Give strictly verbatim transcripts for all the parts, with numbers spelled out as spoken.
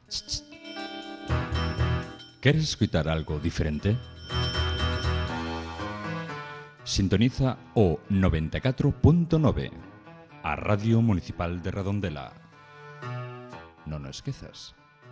Queres escoitar algo diferente? Sintoniza o noventa e catro punto nove, a Radio Municipal de Redondela. Non o esquezas.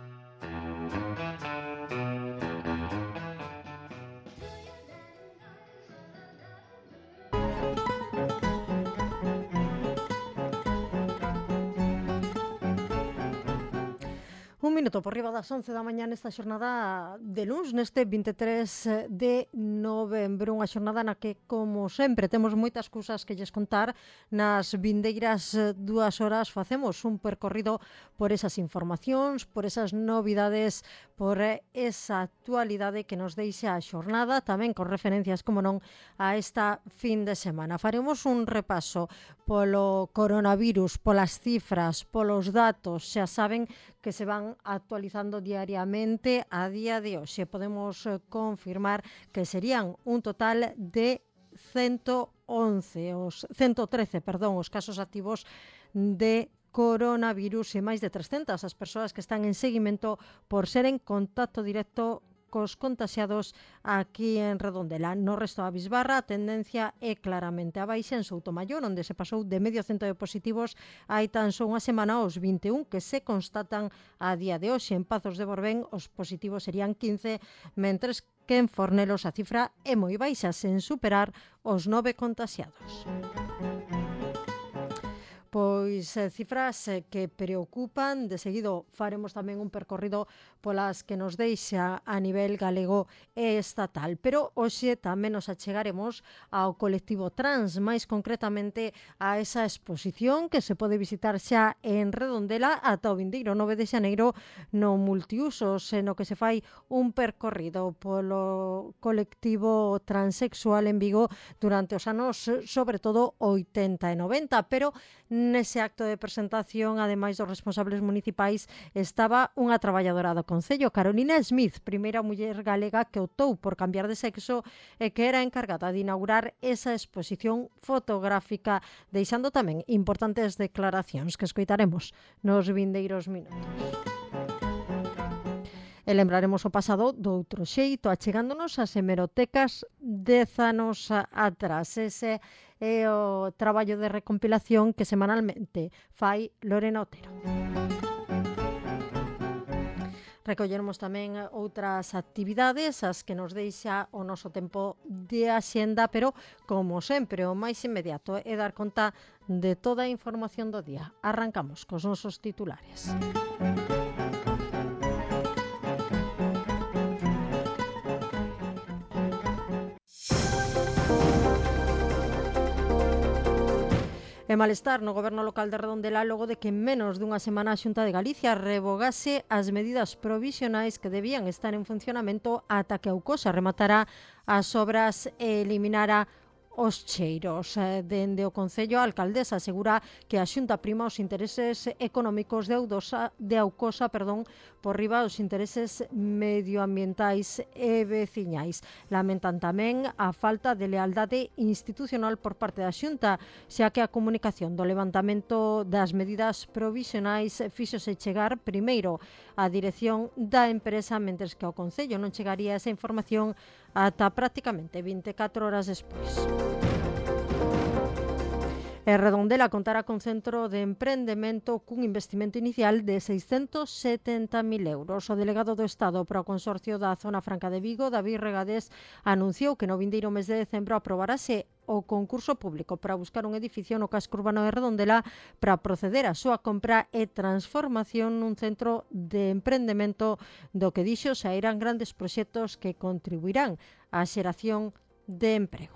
Un minuto por riba das once da mañá nesta xornada de luns, neste vinte e tres de novembro, unha xornada na que, como sempre, temos moitas cousas que lles contar. Nas vindeiras dúas horas facemos un percorrido por esas informacións, por esas novidades, por esa actualidade que nos deixa a xornada, tamén con referencias, como non, a esta fin de semana. Faremos un repaso polo coronavirus, polas cifras, polos datos, xa saben que se van actualizando diariamente. A día de hoxe podemos confirmar que serían un total de ciento once, os ciento trece, perdón, os casos activos de coronavirus e máis de trescentas as persoas que están en seguimento por ser en contacto directo cos contaxiados aquí en Redondela. No resto da bisbarra a tendencia é claramente a baixa. En Soutomaior, onde se pasou de medio cento de positivos hai tan só unha semana aos vinte e un que se constatan a día de hoxe. En Pazos de Borbén os positivos serían quince, mentres que en Fornelos a cifra é moi baixa, sen superar os nove contaxiados. Pois eh, cifras eh, que preocupan. De seguido faremos tamén un percorrido polas que nos deixa a nivel galego e estatal. Pero hoxe tamén nos achegaremos ao colectivo trans, máis concretamente a esa exposición que se pode visitar xa en Redondela ata o vindeiro nove de xaneiro no multiusos, no que se fai un percorrido polo colectivo transexual en Vigo durante os anos, sobre todo, oitenta e noventa, pero nese acto de presentación, ademais dos responsables municipais, estaba unha traballadora do Concello, Carolina Smith, primeira muller galega que optou por cambiar de sexo e que era encargada de inaugurar esa exposición fotográfica, deixando tamén importantes declaracións que escoitaremos nos vindeiros minutos. E lembraremos o pasado do outro xeito, achegándonos ás hemerotecas dez anos atrás. Ese é o traballo de recompilación que semanalmente fai Lorena Otero. Recolleremos tamén outras actividades, as que nos deixa o noso tempo de axenda, pero, como sempre, o máis inmediato é dar conta de toda a información do día. Arrancamos cos nosos titulares. E malestar no goberno local de Redondela logo de que en menos dunha semana a Xunta de Galicia revogase as medidas provisionais que debían estar en funcionamento ata que a Aucosa rematara as obras e eliminara os cheiros. Dende o Concello, a alcaldesa asegura que a Xunta prima os intereses económicos de, Audosa, de Aucosa perdón, por riba os intereses medioambientais e veciñais. Lamentan tamén a falta de lealdade institucional por parte da Xunta, xa que a comunicación do levantamento das medidas provisionais fíxose chegar primeiro á dirección da empresa, mentres que ao Concello non chegaría esa información ata prácticamente vinte e catro horas despois. E Redondela contará con centro de emprendemento cun investimento inicial de seiscentos setenta mil euros. O delegado do Estado para o Consorcio da Zona Franca de Vigo, David Regadés, anunciou que no vindeiro mes de decembro aprobarase o concurso público para buscar un edificio no casco urbano de Redondela para proceder á súa compra e transformación nun centro de emprendemento do que dixo sairán grandes proxectos que contribuirán á xeración de emprego.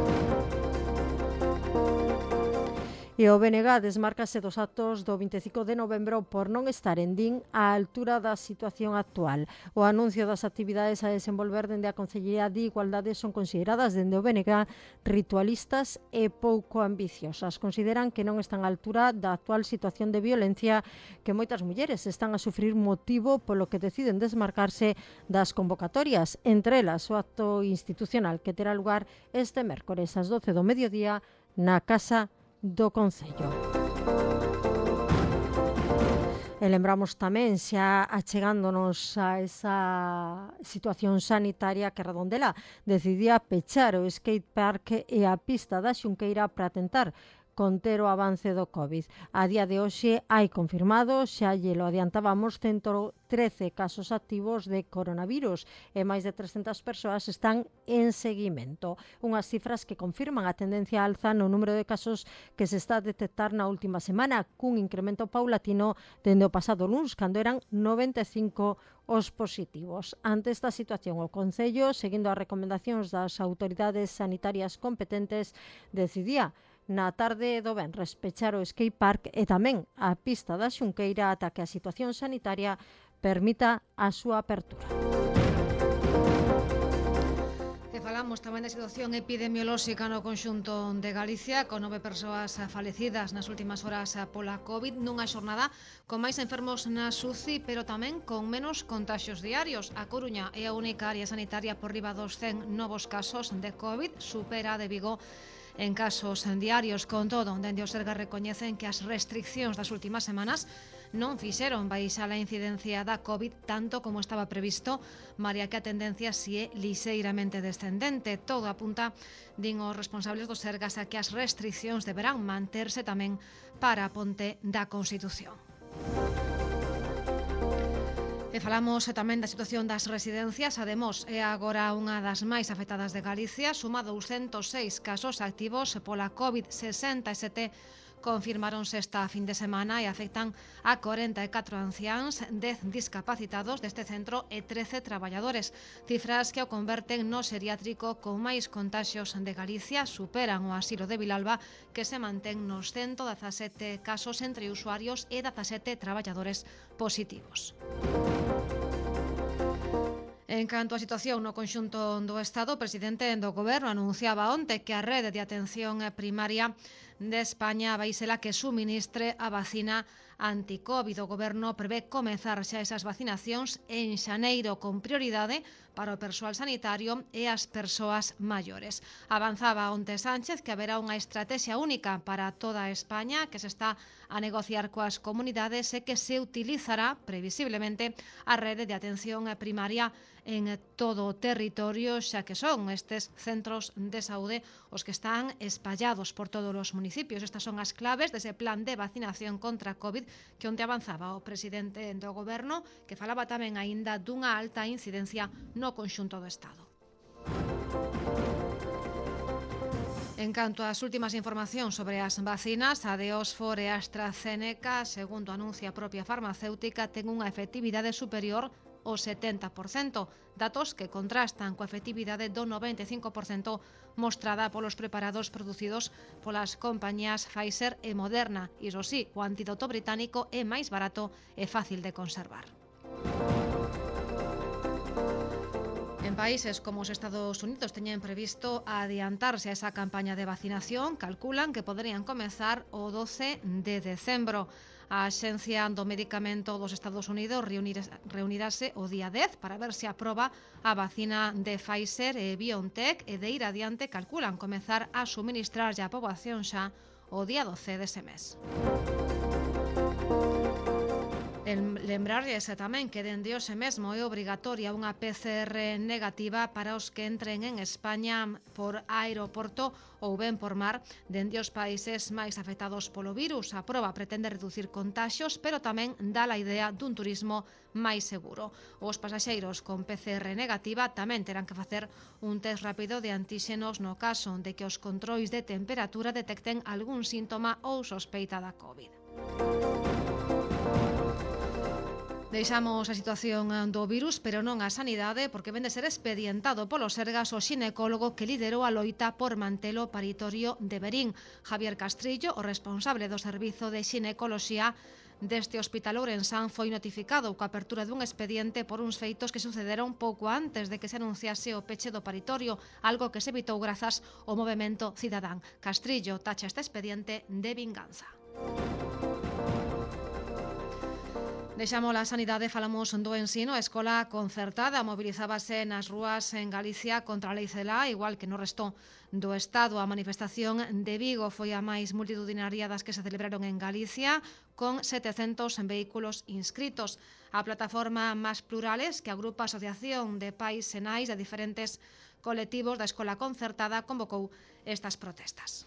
E o B N G desmárcase dos actos do vinte e cinco de novembro por non estar en din á altura da situación actual. O anuncio das actividades a desenvolver dende a Consellería de Igualdade son consideradas dende o B N G ritualistas e pouco ambiciosas. Consideran que non están á altura da actual situación de violencia que moitas mulleres están a sufrir, motivo polo que deciden desmarcarse das convocatorias, entre elas o acto institucional que terá lugar este mércores ás doce do mediodía na Casa do Concello. E lembramos tamén, xa achegándonos a esa situación sanitaria, que Redondela decidía pechar o skate park e a pista da Xunqueira para tentar conter o avance do COVID. A día de hoxe hai confirmados, xa lle lo adiantábamos, ciento trece casos activos de coronavirus e máis de trescentas persoas están en seguimento. Unhas cifras que confirman a tendencia alza no número de casos que se está a detectar na última semana, cun incremento paulatino dende o pasado luns, cando eran noventa e cinco os positivos. Ante esta situación, o Concello, seguindo as recomendacións das autoridades sanitarias competentes, decidía na tarde do venres pechar o skate park e tamén a pista da Xunqueira ata que a situación sanitaria permita a súa apertura. E falamos tamén da situación epidemiolóxica no conxunto de Galicia, con nove persoas falecidas nas últimas horas pola COVID, nunha xornada con máis enfermos na U C I, pero tamén con menos contaxios diarios. A Coruña é a única área sanitaria por riba dos cen novos casos de COVID, supera a de Vigo en casos diarios. Con todo, dende o Sergas recoñecen que as restriccións das últimas semanas non fixeron baixar a incidencia da COVID tanto como estaba previsto, malia que a tendencia si é lixeiramente descendente. Todo apunta, din os responsables do Sergas, a que as restriccións deberán manterse tamén para a ponte da Constitución. E falamos tamén da situación das residencias. A Demos é agora unha das máis afectadas de Galicia, suma douscentos seis casos activos pola COVID, sesenta e sete confirmáronse esta fin de semana e afectan a corenta e catro anciáns, dez discapacitados deste centro e trece traballadores. Cifras que o converten no xeriátrico con máis contaxios de Galicia, superan o asilo de Vilalba, que se mantén nos ciento dezasete casos entre usuarios e dezasete traballadores positivos. En canto á situación no conxunto do Estado, o presidente do Goberno anunciaba onte que a rede de atención primaria de España vai ser a que suministre a vacina anti-COVID. O Goberno prevé comezar xa esas vacinacións en xaneiro, con prioridade para o persoal sanitario e as persoas maiores. Avanzaba onte Sánchez que haberá unha estrategia única para toda España que se está a negociar coas comunidades e que se utilizará previsiblemente a rede de atención primaria en todo o territorio, xa que son estes centros de saúde os que están espallados por todos os municipios. Estas son as claves dese plan de vacinación contra COVID que onte avanzaba o presidente do Goberno, que falaba tamén aínda dunha alta incidencia no conxunto do Estado. En canto ás últimas informacións sobre as vacinas, a de Oxford e a AstraZeneca, segundo anuncia a propia farmacéutica, ten unha efectividade superior o setenta por cento, datos que contrastan coa efectividade do noventa e cinco por cento mostrada polos preparados producidos polas compañías Pfizer e Moderna. Iso sí, o antídoto británico é máis barato e fácil de conservar. En países como os Estados Unidos teñen previsto adiantarse a esa campaña de vacinación. Calculan que poderían comezar o doce de decembro. A Axencia do Medicamento dos Estados Unidos reunirase o día dez para ver se aproba a vacina de Pfizer e BioNTech, e de ir adiante calculan comezar a suministrar a poboación xa o día doce dese mes. Lembrarlles tamén que dende hoxe mesmo é obrigatoria unha P C R negativa para os que entren en España por aeroporto ou ben por mar dende os países máis afectados polo virus. A proba pretende reducir contaxios, pero tamén dá a idea dun turismo máis seguro. Os pasaxeiros con P C R negativa tamén terán que facer un test rápido de antíxenos no caso de que os controis de temperatura detecten algún síntoma ou sospeita da COVID. Deixamos a situación do virus, pero non a sanidade, porque vende ser expedientado polo Sergas o xinecólogo que liderou a loita por mantelo paritorio de Verín. Javier Castrillo, o responsable do servizo de xinecoloxía deste hospital ourensán, foi notificado coa apertura dun expediente por uns feitos que sucederon pouco antes de que se anunciase o peche do paritorio, algo que se evitou grazas ao movemento cidadán. Castrillo tacha este expediente de vinganza. Deixamos a sanidade, falamos do ensino. A escola concertada mobilizábase nas rúas en Galicia contra a lei Celaá, igual que no resto do Estado. A manifestación de Vigo foi a máis multitudinaria das que se celebraron en Galicia, con setecentos vehículos inscritos. A plataforma Más Plurales, que agrupa a Asociación de Pais e Nais de diferentes colectivos da escola concertada, convocou estas protestas.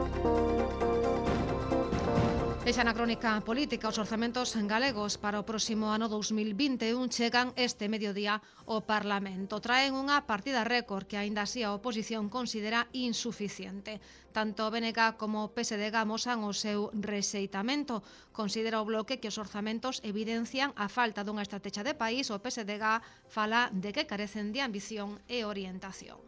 E xa na crónica política, os orzamentos galegos para o próximo ano dous mil vinte e un chegan este mediodía ao Parlamento. Traen unha partida récord que aínda así a oposición considera insuficiente. Tanto o B N G como o P S D G amosan o seu rexeitamento. Considera o bloque que os orzamentos evidencian a falta dunha estrategia de país. O P S D G fala de que carecen de ambición e orientación.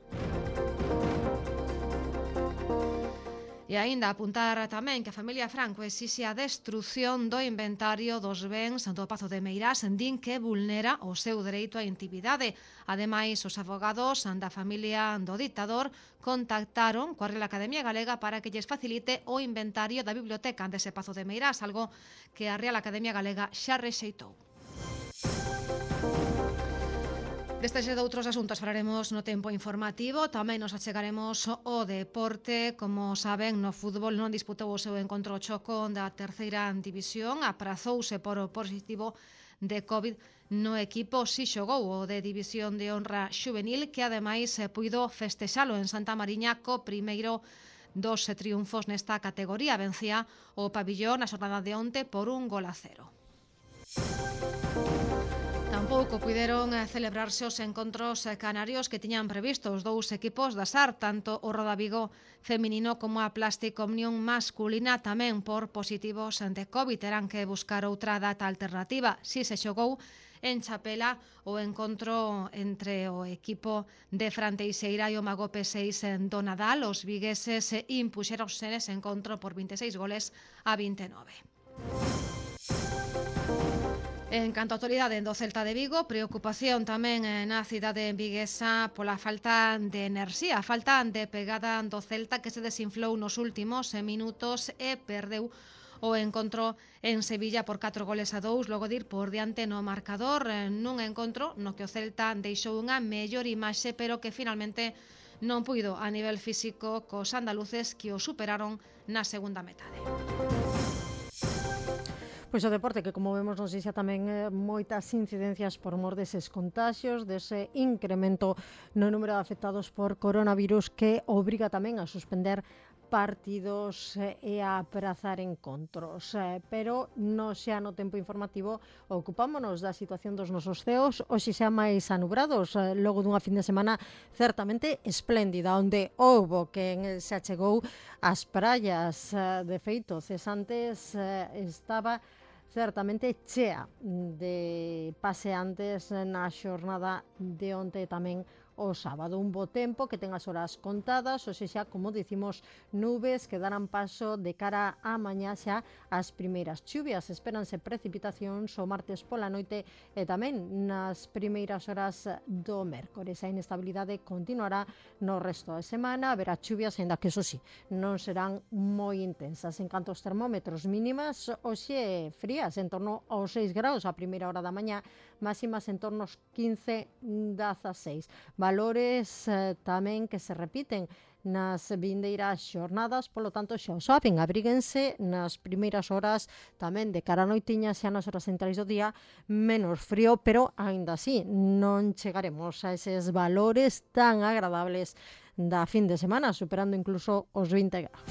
E aínda apuntar tamén que a familia Franco exixe a destrución do inventario dos bens do Pazo de Meirás, din que vulnera o seu dereito á intimidade. Ademais, os avogados da familia do dictador contactaron coa Real Academia Galega para que lles facilite o inventario da biblioteca dese Pazo de Meirás, algo que a Real Academia Galega xa rexeitou. Destes e de outros asuntos falaremos no tempo informativo. Tamén nos achegaremos ao deporte. Como saben, no fútbol non disputou o seu encontro o Choco da terceira división. Aprazouse por o positivo de COVID no equipo. Si xogou o de división de honra xuvenil, que ademais puido festexalo en Santa Mariña co primeiro dos triunfos nesta categoría. Vencía o pabillón na xornada de onte por un gol a cero. Tampouco puideron celebrarse os encontros canarios que tiñan previsto os dous equipos da S A R, tanto o Roda Vigo feminino como a Plastic Omnium masculina, tamén por positivos de COVID. Terán que buscar outra data alternativa. Si se xogou en Chapela o encontro entre o equipo de Fran Teixeira e o Mago P seis en do Nadal. Os vigueses impuxeronse nese encontro por vinte e seis goles a vinte e nove. En canto á actualidade do Celta de Vigo, preocupación tamén na cidade viguesa pola falta de enerxía, falta de pegada do Celta, que se desinflou nos últimos minutos e perdeu o encontro en Sevilla por catro goles a dous, logo de ir por diante no marcador, nun encontro no que o Celta deixou unha mellor imaxe, pero que finalmente non puido a nivel físico cos andaluces, que o superaron na segunda metade. Pois o deporte, que como vemos nos deixa tamén eh, moitas incidencias por mor deses contaxios, dese incremento no número de afectados por coronavirus, que obriga tamén a suspender partidos eh, e a aprazar encontros. Eh, pero no xa no tempo informativo ocupámonos da situación dos nosos ceos, hoxe xa máis anubrados, eh, logo dunha fin de semana certamente espléndida, onde houbo quen se achegou ás praias. Eh, de feito, cesantes eh, estaba certamente chea de paseantes na xornada de onte tamén o sábado. Un bo tempo que ten as horas contadas, ou seja, como dicimos, nubes que darán paso de cara a mañá xa as primeiras chuvias. Espéranse precipitacións o martes pola noite e tamén nas primeiras horas do mércores. A inestabilidade continuará no resto da semana, haberá chuvias, ainda que, eso sí, non serán moi intensas. En canto aos termómetros, mínimas hoxe frías, en torno aos seis graus a primeira hora da mañá, máximas en torno aos quince dezaseis. Valores eh, tamén que se repiten nas vindeiras xornadas, polo tanto xa o saben, abríguense nas primeiras horas, tamén de cara a noitiña, xa nas horas centrais do día, menos frío, pero aínda así non chegaremos a eses valores tan agradables da fin de semana, superando incluso os vinte graus.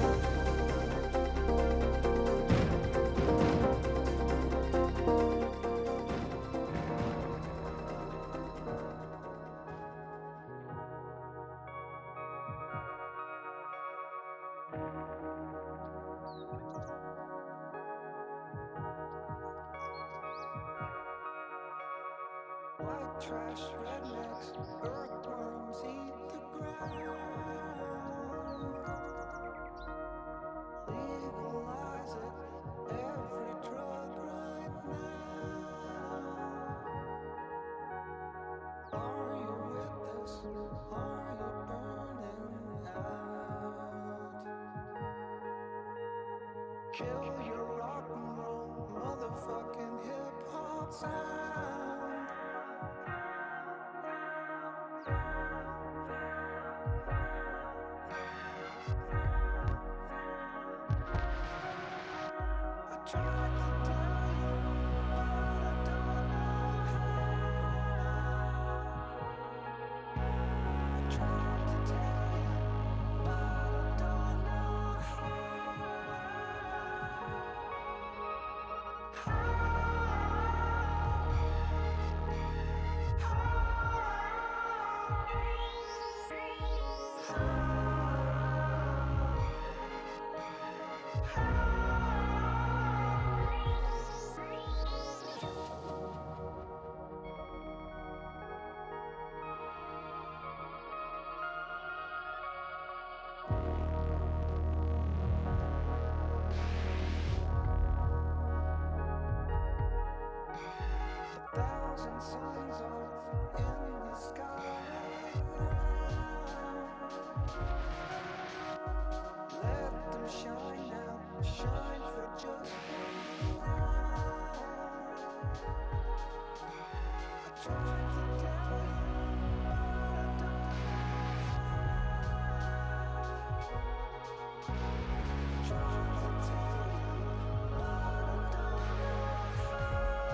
Trash rednecks, earthworms eat the ground. Legalize it, every drug right now. Are you with this? Are you burning out? Kill your rock and roll, motherfucking hip hop. sound. I tried to tell you, but I don't know how. I tried to tell you, but I don't know a thousand suns are in the sky right now. Let them shine now, shine for just one hour. I tried to tell you, but I don't know how. Tried to tell you, but I don't know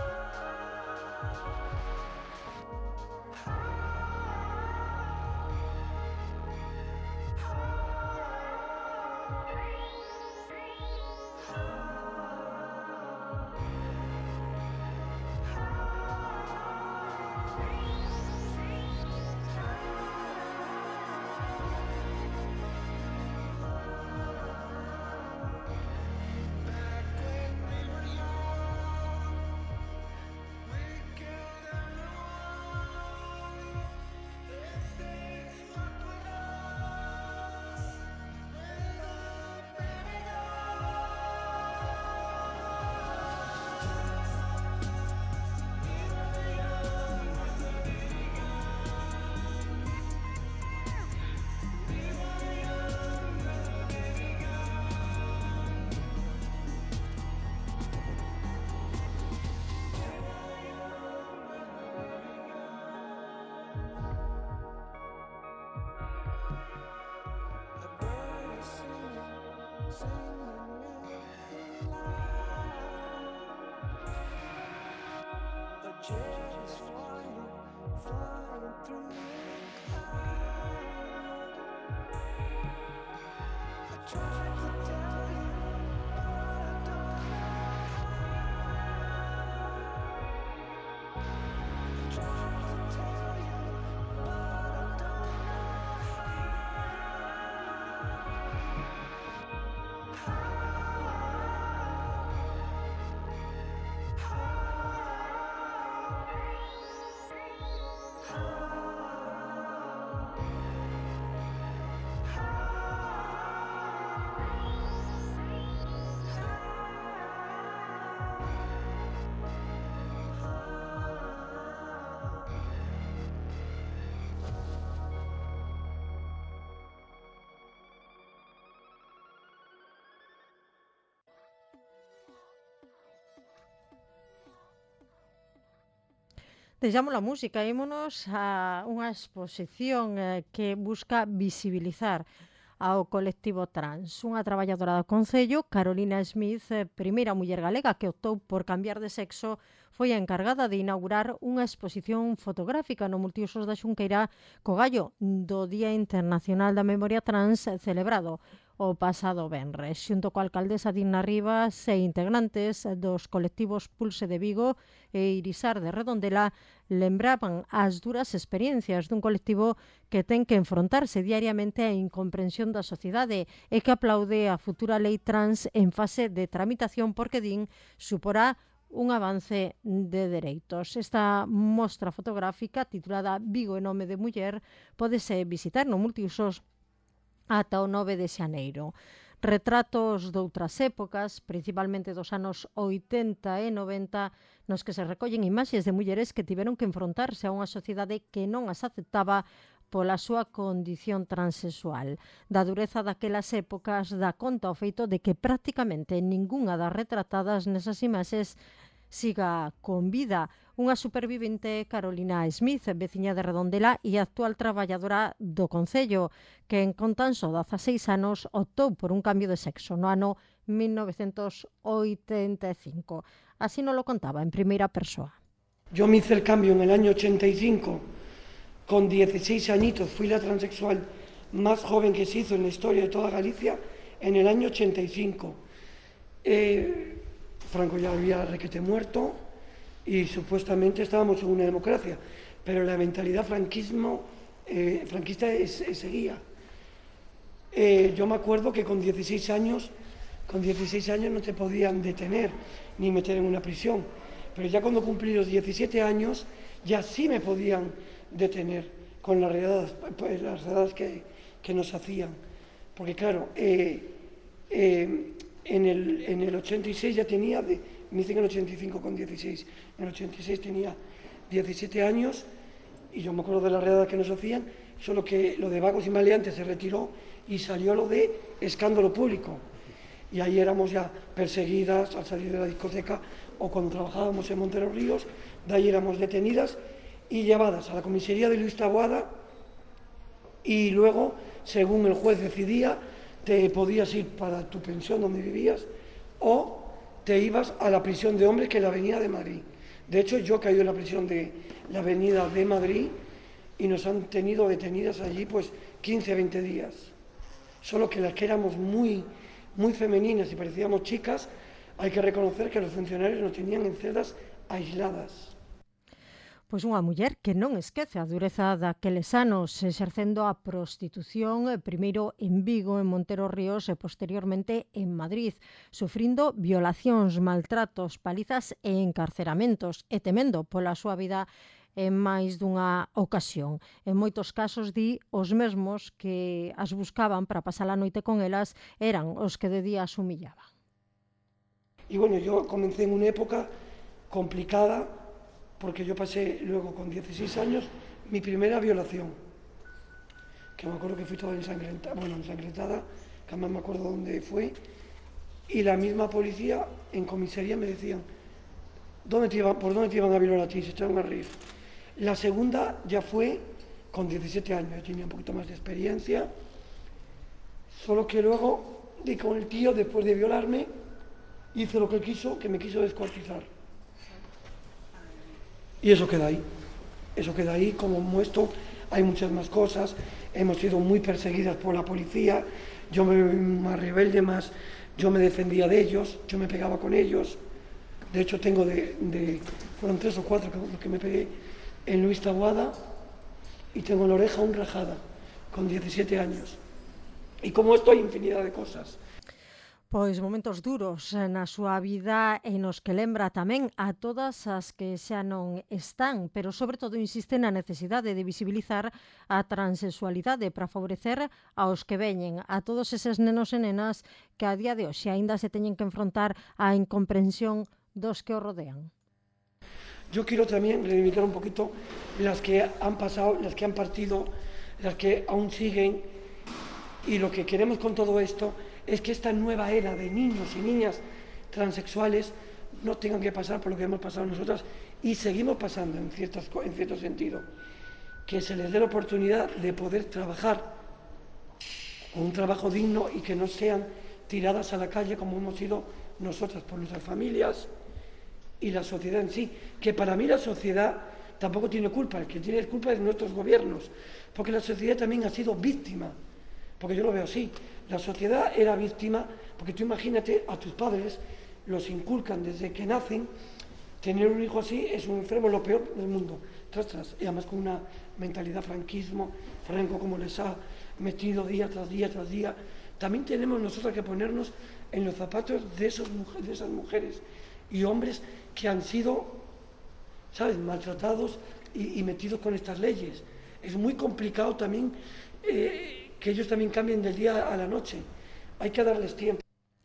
back when we were young. We killed everyone. They say stuck with us when the baby We were young with the baby gun. We were young with the baby gun. We were young with the baby gun. A bird is singing, singing really loud. A jet is flying, flying through the cloud. I tried to tell you, but I don't know how. I tried to tell you, but I don't know Deixamos a música, ímonos a unha exposición eh, que busca visibilizar ao colectivo trans. Unha traballadora do Concello, Carolina Smith, eh, primeira muller galega que optou por cambiar de sexo, foi a encargada de inaugurar unha exposición fotográfica no Multiusos da Xunqueira co gallo do Día Internacional da Memoria Trans celebrado o pasado venres, xunto coa alcaldesa Dina Rivas e integrantes dos colectivos Pulse de Vigo e Irisar de Redondela lembraban as duras experiencias dun colectivo que ten que enfrontarse diariamente á incomprensión da sociedade e que aplaude a futura lei trans en fase de tramitación porque din suporá un avance de dereitos. Esta mostra fotográfica titulada Vigo en nome de muller pódese visitar no Multiusos ata o nove de xaneiro. Retratos doutras épocas, principalmente dos anos oitenta e noventa, nos que se recollen imaxes de mulleres que tiveron que enfrontarse a unha sociedade que non as aceptaba pola súa condición transexual. Da dureza daquelas épocas dá conta o feito de que prácticamente ningunha das retratadas nesas imaxes siga con vida. Unha supervivente, Carolina Smith, veciña de Redondela e actual traballadora do Concello, que con tan só dezaseis anos optou por un cambio de sexo no ano mil novecentos oitenta e cinco. Así nos lo contaba en primeira persoa. Yo me hice el cambio en el año ochenta y cinco, con dieciséis añitos, fui la transexual más joven que se hizo en la historia de toda Galicia en el año ochenta y cinco. Eh, Franco ya había requete muerto y supuestamente estábamos en una democracia, pero la mentalidad franquismo, eh, franquista es, es, seguía. Eh, yo me acuerdo que con dieciséis años, con dieciséis años no te podían detener ni meter en una prisión, pero ya cuando cumplí los diecisiete años ya sí me podían detener con las redadas, pues, las redadas que, que nos hacían, porque claro, eh, eh, en, el, en el ochenta y seis ya tenía, de, me hice en el ochenta y cinco con dieciséis, en el ochenta y seis tenía diecisiete años y yo me acuerdo de las redadas que nos hacían, solo que lo de vagos y maleantes se retiró y salió lo de escándalo público. Y ahí éramos ya perseguidas al salir de la discoteca o cuando trabajábamos en Monteros Ríos, de ahí éramos detenidas y llevadas a la comisaría de Luis Taboada y luego, según el juez decidía, te podías ir para tu pensión donde vivías o te ibas a la prisión de hombres que es la Avenida de Madrid. De hecho, yo he caído en la prisión de la Avenida de Madrid y nos han tenido detenidas allí pues quince a veinte días. Solo que las que éramos muy, muy femeninas y parecíamos chicas, hay que reconocer que los funcionarios nos tenían en celdas aisladas. Pois unha muller que non esquece a dureza daqueles anos, exercendo a prostitución primeiro en Vigo, en Montero Ríos e posteriormente en Madrid, sufrindo violacións, maltratos, palizas e encarceramentos e temendo pola súa vida en máis dunha ocasión. En moitos casos di os mesmos que as buscaban para pasar a noite con elas eran os que de día as humillaban. Y bueno, yo comencé en una época complicada porque yo pasé luego con dieciséis años mi primera violación, que me acuerdo que fui toda ensangrentada, bueno, ensangrentada, que además me acuerdo dónde fue, y la misma policía en comisaría me decían, ¿dónde te iban, ¿por dónde te iban a violar a ti? Se echaron a reír. La segunda ya fue con diecisiete años, yo tenía un poquito más de experiencia, solo que luego, di con el tío, después de violarme, hizo lo que él quiso, que me quiso descuartizar. Y eso queda ahí, eso queda ahí, como esto, hay muchas más cosas, hemos sido muy perseguidas por la policía, yo me más rebelde, más, yo me defendía de ellos, yo me pegaba con ellos, de hecho tengo de, de fueron tres o cuatro los que me pegué en Luis Taboada y tengo en la oreja un rajada, con diecisiete años. Y como esto hay infinidad de cosas. Pois momentos duros na súa vida e nos que lembra tamén a todas as que xa non están, pero sobre todo insiste na necesidade de visibilizar a transexualidade para favorecer aos que veñen, a todos eses nenos e nenas que a día de hoxe aínda se teñen que enfrontar á incomprensión dos que o rodean. Yo quiero también reivindicar un poquito las que han pasado, las que han partido, las que aún siguen, y lo que queremos con todo esto es que esta nueva era de niños y niñas transexuales no tengan que pasar por lo que hemos pasado nosotras y seguimos pasando en, ciertas, en cierto sentido, que se les dé la oportunidad de poder trabajar con un trabajo digno y que no sean tiradas a la calle como hemos sido nosotras por nuestras familias y la sociedad en sí, que para mí la sociedad tampoco tiene culpa, el que tiene culpa es nuestros gobiernos, porque la sociedad también ha sido víctima, porque yo lo veo así, la sociedad era víctima, porque tú imagínate a tus padres, los inculcan desde que nacen, tener un hijo así es un enfermo, lo peor del mundo, tras, tras, y además con una mentalidad franquismo, Franco como les ha metido día tras día tras día, también tenemos nosotros que ponernos en los zapatos de, esos, de esas mujeres y hombres que han sido, ¿sabes?, maltratados y, y metidos con estas leyes. Es muy complicado también eh, que ellos también cambien del día a la noche. Hay que darles tiempo.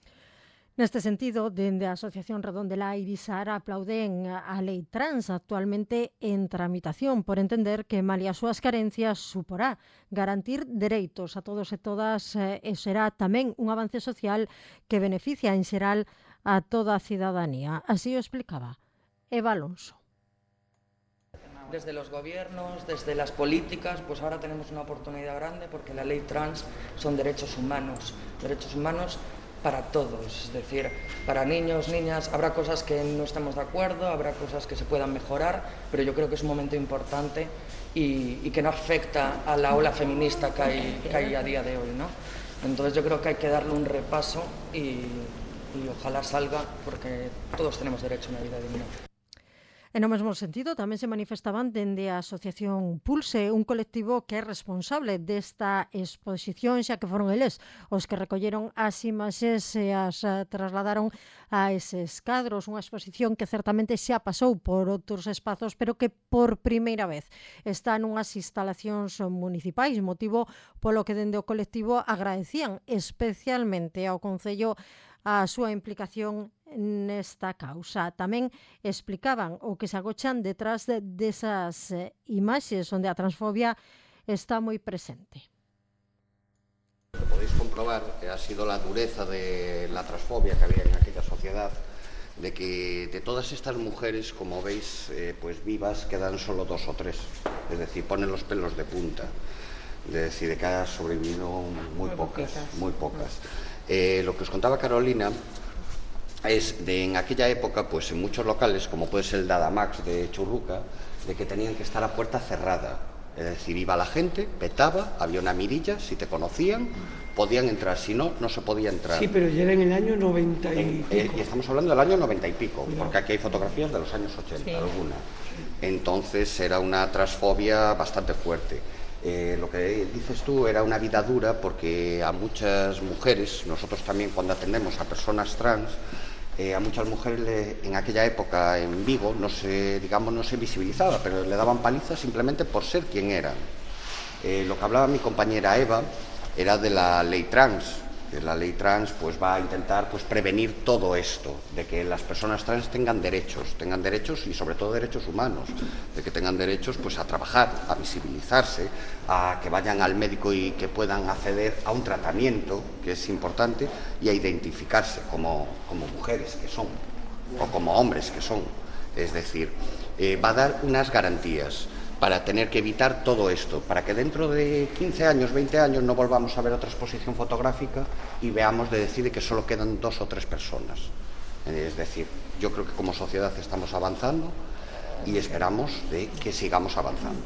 Neste sentido, dende a Asociación Redondela Irisar aplauden a lei trans actualmente en tramitación por entender que, malia as súas carencias, suporá garantir dereitos a todos e todas e será tamén un avance social que beneficia en xeral a toda a cidadanía. Así o explicaba Eva Alonso. Desde los gobiernos, desde las políticas, pues ahora tenemos una oportunidad grande porque la ley trans son derechos humanos, derechos humanos para todos, es decir, para niños, niñas, habrá cosas que no estemos de acuerdo, habrá cosas que se puedan mejorar, pero yo creo que es un momento importante y, y que no afecta a la ola feminista que hay, que hay a día de hoy, ¿no? Entonces yo creo que hay que darle un repaso y, y ojalá salga porque todos tenemos derecho a una vida digna. E no mesmo sentido, tamén se manifestaban dende a Asociación Pulse, un colectivo que é responsable desta exposición, xa que foron eles os que recolleron as imaxes e as eh, trasladaron a eses cadros, unha exposición que certamente xa pasou por outros espazos, pero que por primeira vez está nunhas instalacións municipais, motivo polo que dende o colectivo agradecían especialmente ao Concello a súa implicación nesta causa. Tamén explicaban o que se agochan detrás de, desas eh, imaxes onde a transfobia está moi presente. Lo que podéis comprobar eh, ha sido la dureza de la transfobia que había en aquella sociedad, de que de todas estas mujeres, como veis, eh, pues vivas quedan solo dos o tres, es decir, ponen los pelos de punta, es decir, de que ha sobrevivido muy pocas, muy pocas. Eh, lo que os contaba Carolina es de en aquella época, pues en muchos locales, como puede ser el Dadamax de Churruca, de que tenían que estar a puerta cerrada. Es decir, iba la gente, petaba, había una mirilla, si te conocían, podían entrar, si no, no se podía entrar. Sí, pero ya era en el año noventa y En- eh, pico. y estamos hablando del año noventa y pico, porque aquí hay fotografías de los años ochenta, alguna. Entonces era una transfobia bastante fuerte. Eh, lo que dices tú era una vida dura porque a muchas mujeres, nosotros también cuando atendemos a personas trans, eh, a muchas mujeres le- en aquella época en Vigo no se, digamos, no se visibilizaba, pero le daban palizas simplemente por ser quien eran. Eh, lo que hablaba mi compañera Eva era de la ley trans, que la ley trans pues va a intentar pues prevenir todo esto, de que las personas trans tengan derechos, tengan derechos y sobre todo derechos humanos, de que tengan derechos pues a trabajar, a visibilizarse, a que vayan al médico y que puedan acceder a un tratamiento, que es importante, y a identificarse como, como mujeres que son, o como hombres que son. Es decir, eh, va a dar unas garantías para tener que evitar todo esto, para que dentro de quince años, veinte años no volvamos a ver otra exposición fotográfica y veamos de decir que solo quedan dos o tres personas. Es decir, yo creo que como sociedad estamos avanzando y esperamos de que sigamos avanzando.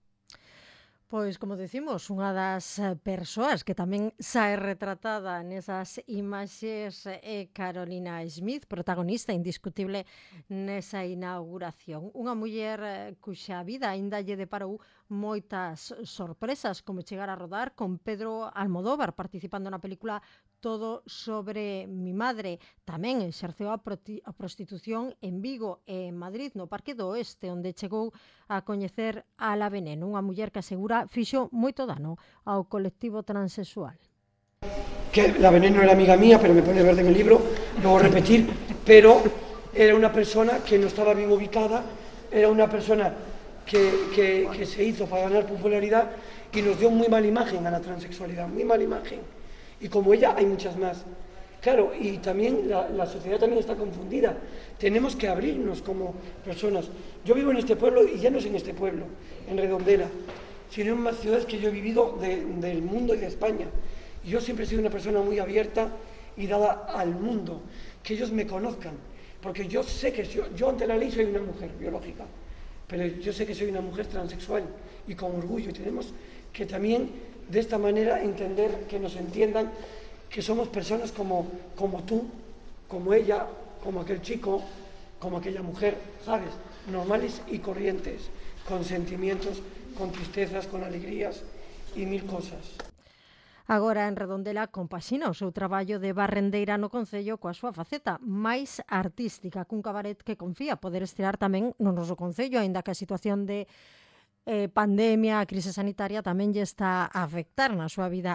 Pois, como decimos, unha das eh, persoas que tamén sae retratada nesas imaxes é Carolina Smith, protagonista indiscutible nesa inauguración. Unha muller eh, cuxa vida aínda lle deparou moitas sorpresas, como chegar a rodar con Pedro Almodóvar participando na película Todo sobre mi madre. Tamén exerceu a, proti- a prostitución en Vigo e en Madrid, no Parque do Oeste, onde chegou a coñecer a La Veneno, unha muller que asegura fixo moito dano ao colectivo transexual. Que la Veneno era amiga mía, pero me pone verde en el libro, luego repetir, pero era una persona que no estaba bien ubicada, era una persona que, que, que se hizo para ganar popularidad y nos dio muy mala imagen a la transexualidad, muy mala imagen. Y como ella hay muchas más. Claro, y también la, la sociedad también está confundida. Tenemos que abrirnos como personas. Yo vivo en este pueblo y ya no es en este pueblo, en Redondela, sino en más ciudades que yo he vivido de, del mundo y de España. Y yo siempre he sido una persona muy abierta y dada al mundo, que ellos me conozcan, porque yo sé que yo, yo ante la ley soy una mujer biológica, pero yo sé que soy una mujer transexual y con orgullo, y tenemos que también de esta manera entender, que nos entiendan que somos personas como, como tú, como ella, como aquel chico, como aquella mujer, ¿sabes? Normales y corrientes, con sentimientos, con tristezas, con alegrías y mil cosas. Agora en Redondela compaxina o seu traballo de barrendeira no Concello coa súa faceta máis artística, cun cabaret que confía poder estrear tamén no noso Concello, aínda que a situación de eh, pandemia, a crise sanitaria tamén lle está a afectar na súa vida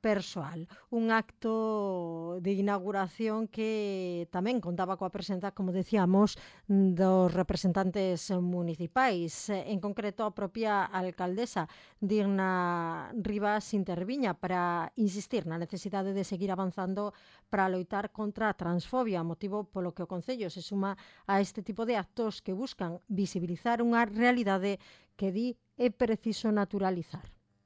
persoal. Un acto de inauguración que tamén contaba coa presenza, como decíamos, dos representantes municipais. En concreto, a propia alcaldesa Digna Rivas interviña para insistir na necesidade de seguir avanzando para loitar contra a transfobia, motivo polo que o Concello se suma a este tipo de actos que buscan visibilizar unha realidade que di é preciso naturalizar.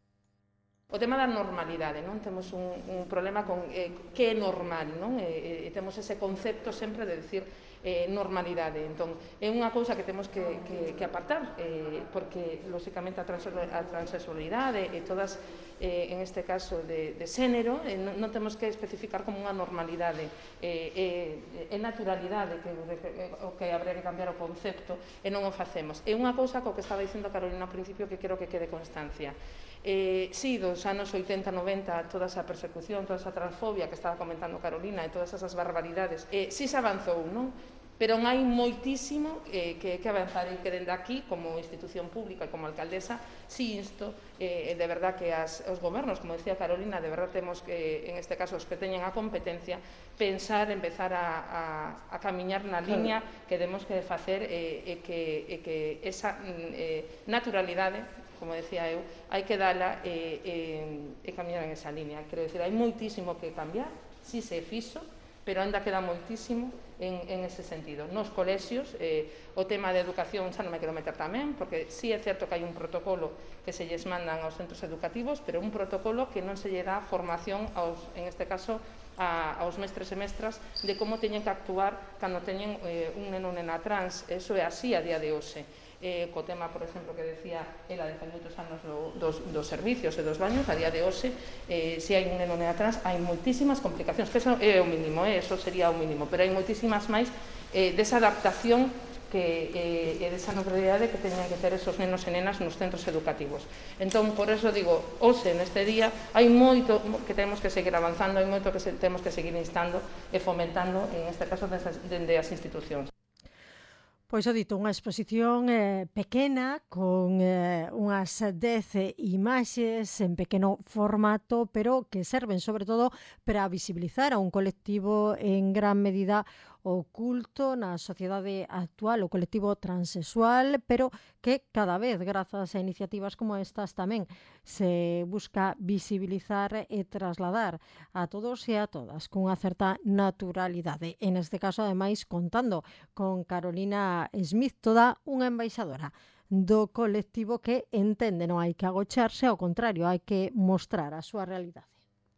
O tema da normalidade, non? Temos un, un problema con eh, que é normal, non? E, e temos ese concepto sempre de decir eh, normalidade. Entón, é unha cousa que temos que, que, que apartar, eh, porque, lóxicamente, a, trans, a transexualidade e todas, eh, en este caso, de, de xénero, eh, non, non temos que especificar como unha normalidade. É eh, eh, naturalidade, que, que, o que habría que cambiar o concepto, e non o facemos. É unha cousa co que estaba dicindo Carolina ao principio que quero que quede constancia. Eh, sí, dos anos oitenta, noventa, toda esa persecución, toda esa transfobia que estaba comentando Carolina e todas esas barbaridades, eh, sí se avanzou, non? Pero hai moitísimo eh, que, que avanzar e que dende aquí, como institución pública e como alcaldesa, sí isto, eh, de verdad que as, os gobernos, como decía Carolina, de verdad temos que, en este caso, os que teñen a competencia, pensar, empezar a, a, a camiñar na liña que demos que facer e, e, que, e que esa eh, naturalidade, como decía eu, hai que dala e, e, e camiñar en esa línea. Quero dicir, hai moitísimo que cambiar, si se fixo, pero ainda queda moitísimo en, en ese sentido. Nos colexios, eh, o tema de educación xa non me quero meter tamén, porque sí é certo que hai un protocolo que se lles mandan aos centros educativos, pero un protocolo que non se lle dá formación, aos, en este caso, a, aos mestres e mestras de como teñen que actuar cando teñen eh, un neno ou nena trans. Eso é así a día de hoxe. Eh, co tema, por exemplo, que decía ela de fai moitos anos do, dos, dos servicios e dos baños, a día de hoxe, eh, se hai un neno nena trans, hai moitísimas complicacións, que eso é o mínimo, eh, eso sería o mínimo, pero hai moitísimas máis eh, desa adaptación que, eh, e desa novedade que teñen que ter esos nenos e nenas nos centros educativos. Entón, por eso digo, hoxe, neste día, hai moito que temos que seguir avanzando, hai moito que se, temos que seguir instando e fomentando, en este caso, dende as institucións. Pois o dito, unha exposición eh, pequena con eh, unhas dez imaxes en pequeno formato, pero que serven sobre todo para visibilizar a un colectivo en gran medida oculto na sociedade actual, o colectivo transexual, pero que cada vez, grazas a iniciativas como estas, tamén se busca visibilizar e trasladar a todos e a todas con unha certa naturalidade. En este caso, ademais, contando con Carolina Smith, toda unha embaixadora do colectivo que entende non hai que agocharse, ao contrario, hai que mostrar a súa realidade.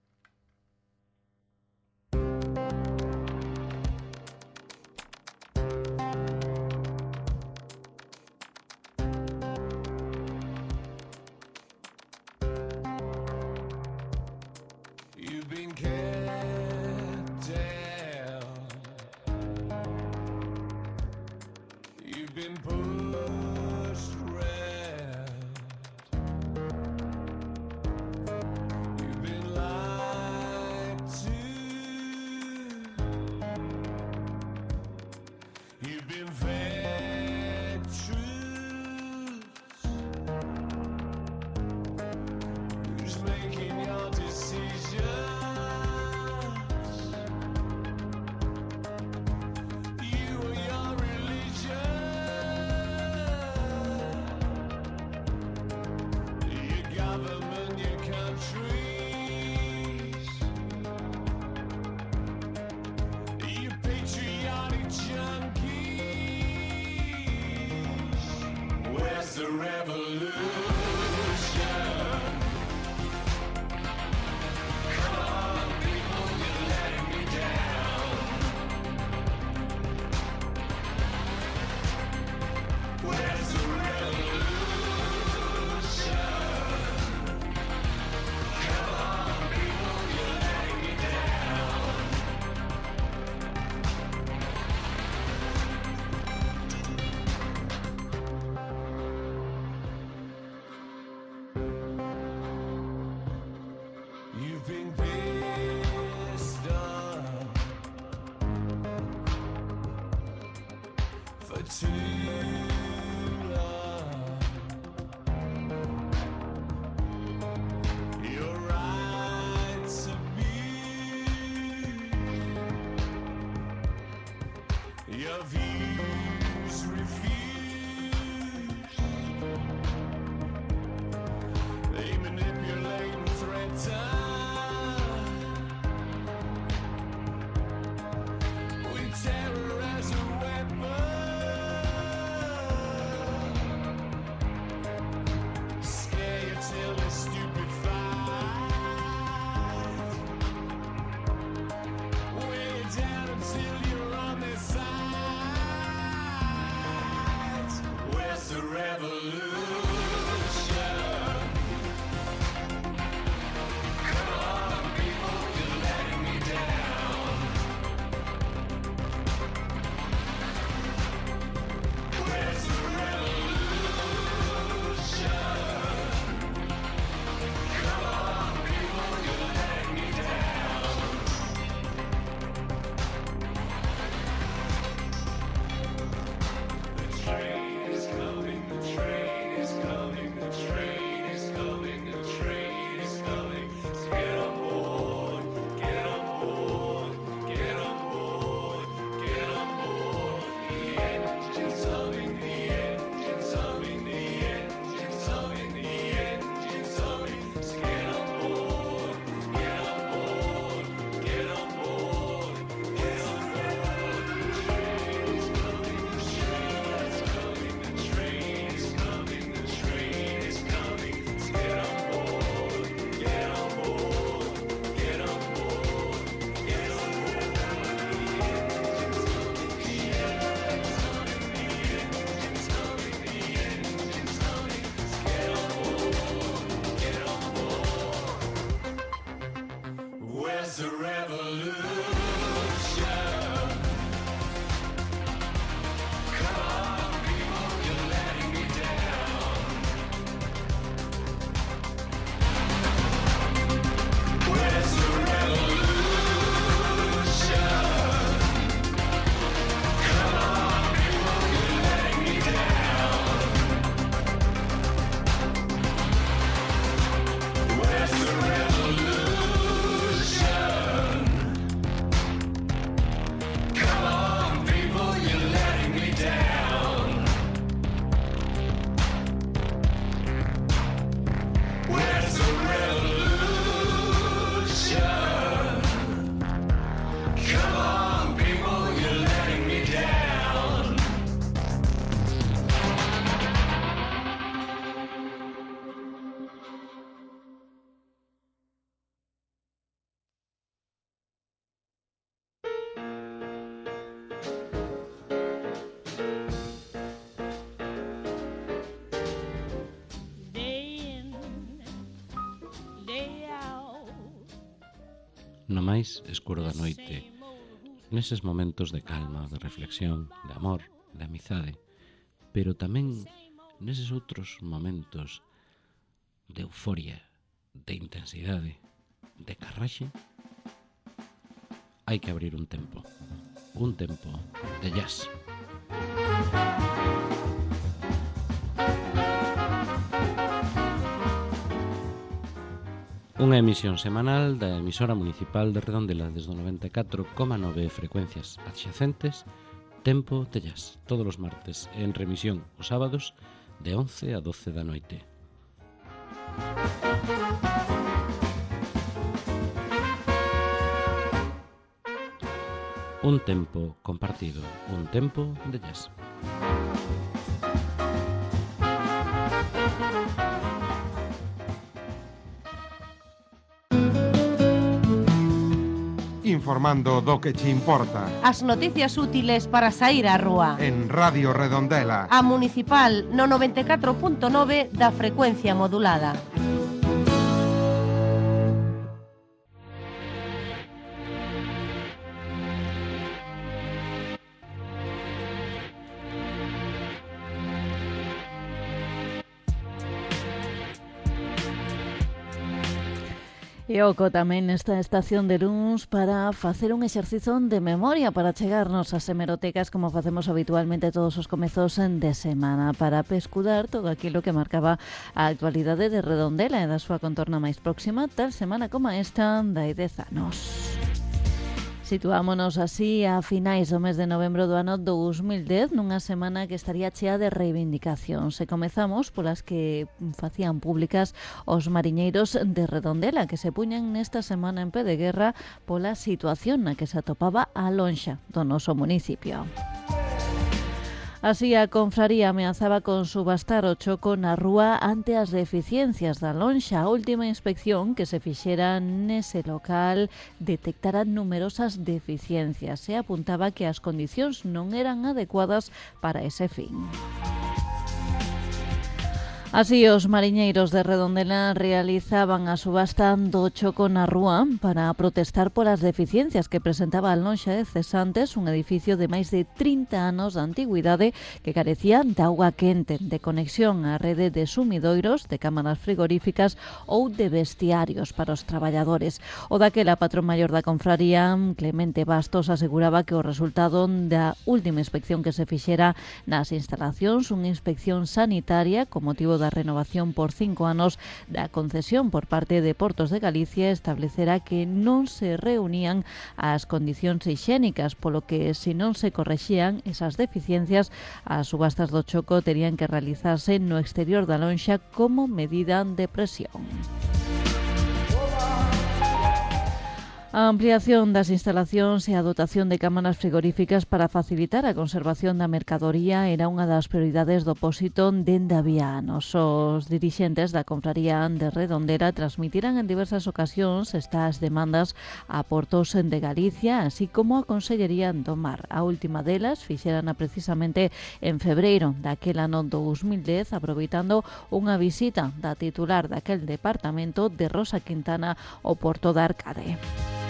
You've been kept down. You've been pushed around. You've been lied to. You've been fed truths. Who's making your decisions? You or your religion? Your government, your countries? You patriotic junkies? Where's the revolution? Where's the revolution? Come on, people, you're letting me down. You've been pissed off for too long. Your rights Your views refused. They manipulate and threaten with terror as a weapon. Scare you till you're stupefied. Weigh you down until you're on their side. Where's the revolution? Come on, people, you're letting me down. Where's the revolution? Come on, people, you're letting me down. The train is coming, the train is coming, the train is coming, the train is coming. So get on board, get on board, get on board, get on board. The engine's humming, the engine's humming, the engine's humming, the engine's humming. So get on board, get on board, get on board, get on board. The train is coming, the train is coming, the train is coming, the train is coming. So get on board, get on board, get on board, get on board. The engine's humming, the engine's humming, the engine's humming, the engine's humming. So get on board, get on board. Where's the revolution? Come on, people, you're letting me down. Where's the revolution? Come on, people, you're letting me down. Where's the revolution? Come on, people, you're letting me down. Where's the revolution? Come on, people, you're letting me down. Day in, day out. No máis escuro da noite, neses momentos de calma, de reflexión, de amor, de amizade, pero tamén neses outros momentos de euforia, de intensidade, de carraxe, hai que abrir un tempo, un tempo de jazz. Unha emisión semanal da emisora municipal de Redondela desde o noventa e catro coma nove frecuencias adxacentes, Tempo de Jazz, todos os martes, e en remisión os sábados de once a doce da noite. Un tempo compartido, un tempo de jazz. Informando do que che importa. As noticias útiles para saír á rúa. En Radio Redondela. A Municipal no noventa e catro punto nove da frecuencia modulada. E oco tamén nesta estación de luns para facer un exercizo de memoria, para chegarnos ás hemerotecas como facemos habitualmente todos os comezos de semana, para pescudar todo aquilo que marcaba a actualidade de Redondela e da súa contorna máis próxima, tal semana como esta, dai dez anos. Situámonos así a finais do mes de novembro do ano dous mil dez, nunha semana que estaría chea de reivindicacións. E comezamos polas que facían públicas os mariñeiros de Redondela, que se puñan nesta semana en pé de guerra pola situación na que se atopaba a lonxa do noso municipio. Así, a confraría ameazaba con subastar o choco na rúa ante as deficiencias da lonxa. A última inspección que se fixera nese local detectara numerosas deficiencias e apuntaba que as condicións non eran adecuadas para ese fin. Así, os mariñeiros de Redondela realizaban a subasta do choco na rúa para protestar polas deficiencias que presentaba a lonxa de Cesantes, un edificio de máis de trinta anos de antigüidade que carecía de auga quente, de conexión á rede de sumidoiros, de cámaras frigoríficas ou de vestiarios para os traballadores. O daquela patrón maior da confraría, Clemente Bastos, aseguraba que o resultado da última inspección que se fixera nas instalacións, unha inspección sanitaria con motivo da renovación por cinco anos da concesión por parte de Portos de Galicia, establecerá que non se reunían as condicións hixiénicas, polo que se non se correxían esas deficiencias, as subastas do choco terían que realizarse no exterior da lonxa como medida de presión. A ampliación das instalacións e a dotación de cámaras frigoríficas para facilitar a conservación da mercadoría era unha das prioridades do pósito dende había anos. Os dirixentes da confraría de Redondela transmitirán en diversas ocasións estas demandas a Portos de Galicia, así como a Consellería do Mar. A última delas fixerana precisamente en febreiro daquel ano dous mil dez, aproveitando unha visita da titular daquel departamento de Rosa Quintana ao Porto de Arcade.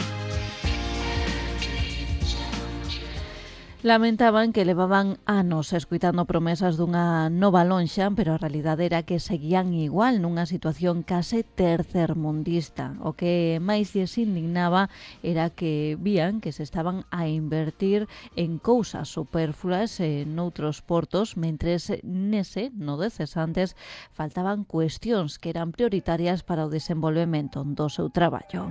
Lamentaban que levaban anos escuitando promesas dunha nova lonxa, pero a realidade era que seguían igual nunha situación case tercermundista. O que máis lles indignaba era que vían que se estaban a invertir en cousas superfluas en outros portos, mentres nese, no de Cesantes, faltaban cuestións que eran prioritarias para o desenvolvemento do seu traballo.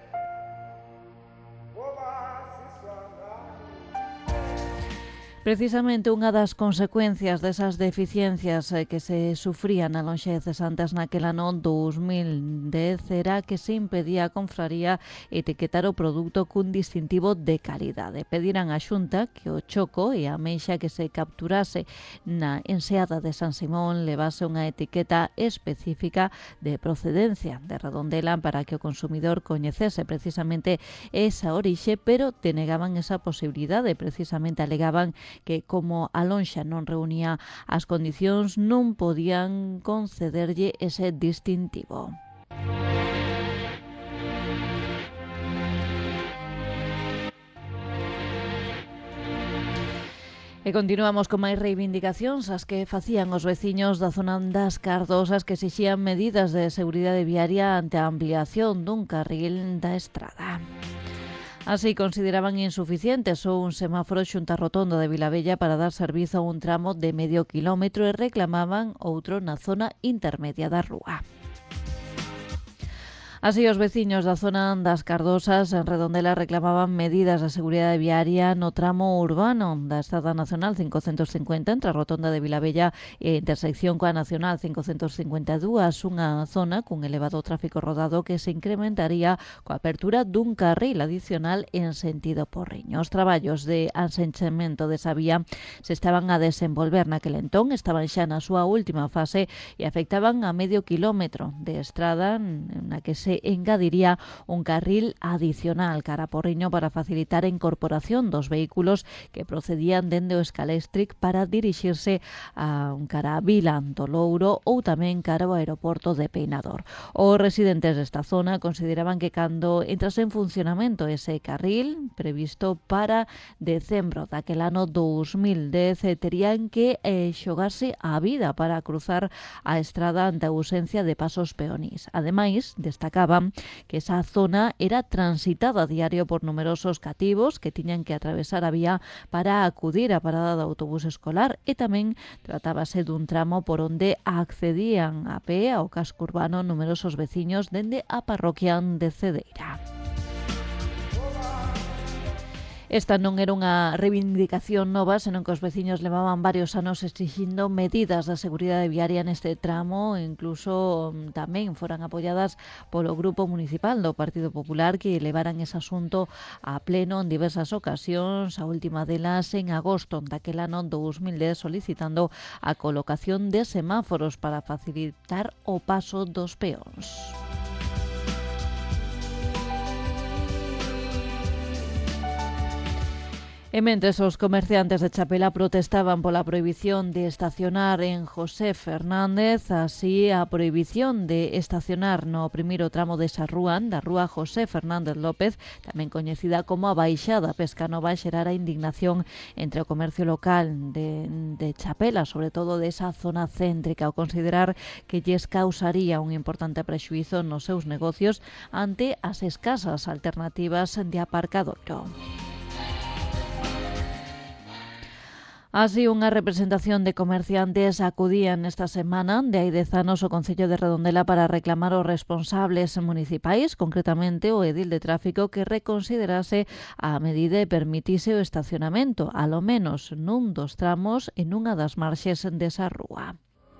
Precisamente unha das consecuencias desas deficiencias que se sufrían na lonxa de Cesantes naquel ano dous mil dez era que se impedía a confraría etiquetar o produto cun distintivo de calidade. Pediran á Xunta que o choco e a ameixa que se capturase na enseada de San Simón levase unha etiqueta específica de procedencia de Redondela para que o consumidor coñecese precisamente esa orixe, pero denegaban esa posibilidade. Precisamente alegaban que como a lonxa non reunía as condicións non podían concederlle ese distintivo. E continuamos con máis reivindicacións, as que facían os veciños da zona das Cardosas, que exixían medidas de seguridade viaria ante a ampliación dun carril da estrada. Así, consideraban insuficientes un semáforo xunto á rotonda de Vilavella para dar servizo a un tramo de medio kilómetro e reclamaban outro na zona intermedia da rúa. Así, os veciños da zona das Cardosas en Redondela reclamaban medidas de seguridade viaria no tramo urbano da Estrada Nacional cincocentos cincuenta entre a rotonda de Vilavella e a intersección coa Nacional cincocentos cincuenta e dous, unha zona cun elevado tráfico rodado que se incrementaría coa apertura dun carril adicional en sentido Porriño. Os traballos de asenchemento desa vía se estaban a desenvolver naquel entón, estaban xa na súa última fase e afectaban a medio kilómetro de estrada na que se se engadiría un carril adicional cara a Porriño para facilitar a incorporación dos vehículos que procedían dende o Escaléstric para dirixirse a un cara a Vila do Louro ou tamén cara ao aeroporto de Peinador. Os residentes desta zona consideraban que cando entrase en funcionamento ese carril previsto para decembro daquel ano dous mil dez terían que eh, xogarse a vida para cruzar a estrada ante a ausencia de pasos peonís. Ademais, destacaban que esa zona era transitada a diario por numerosos cativos que tiñan que atravesar a vía para acudir á parada do autobús escolar e tamén tratábase dun tramo por onde accedían a pé ao casco urbano numerosos veciños dende a parroquia de Cedeira. Esta non era unha reivindicación nova, senón que os veciños levaban varios anos exixindo medidas de seguridade viaria neste tramo, incluso mm, tamén foran apoiadas polo Grupo Municipal do Partido Popular, que levaran ese asunto a pleno en diversas ocasións, a última delas en agosto daquel ano dous mil dez, solicitando a colocación de semáforos para facilitar o paso dos peóns. E mentres os comerciantes de Chapela protestaban pola prohibición de estacionar en José Fernández, así a prohibición de estacionar no primeiro tramo desa rúa, da rúa José Fernández López, tamén coñecida como a Baixada Pescanova, xerara indignación entre o comercio local de, de Chapela, sobre todo desa zona céntrica, ao considerar que lles causaría un importante prexuízo nos seus negocios ante as escasas alternativas de aparcadoiro. Así, unha representación de comerciantes acudían esta semana de hai dez anos ao Concello de Redondela para reclamar aos responsables municipais, concretamente o edil de tráfico, que reconsiderase a medida e permitise o estacionamento, alo menos nun dos tramos e nunha das marxes desa rúa.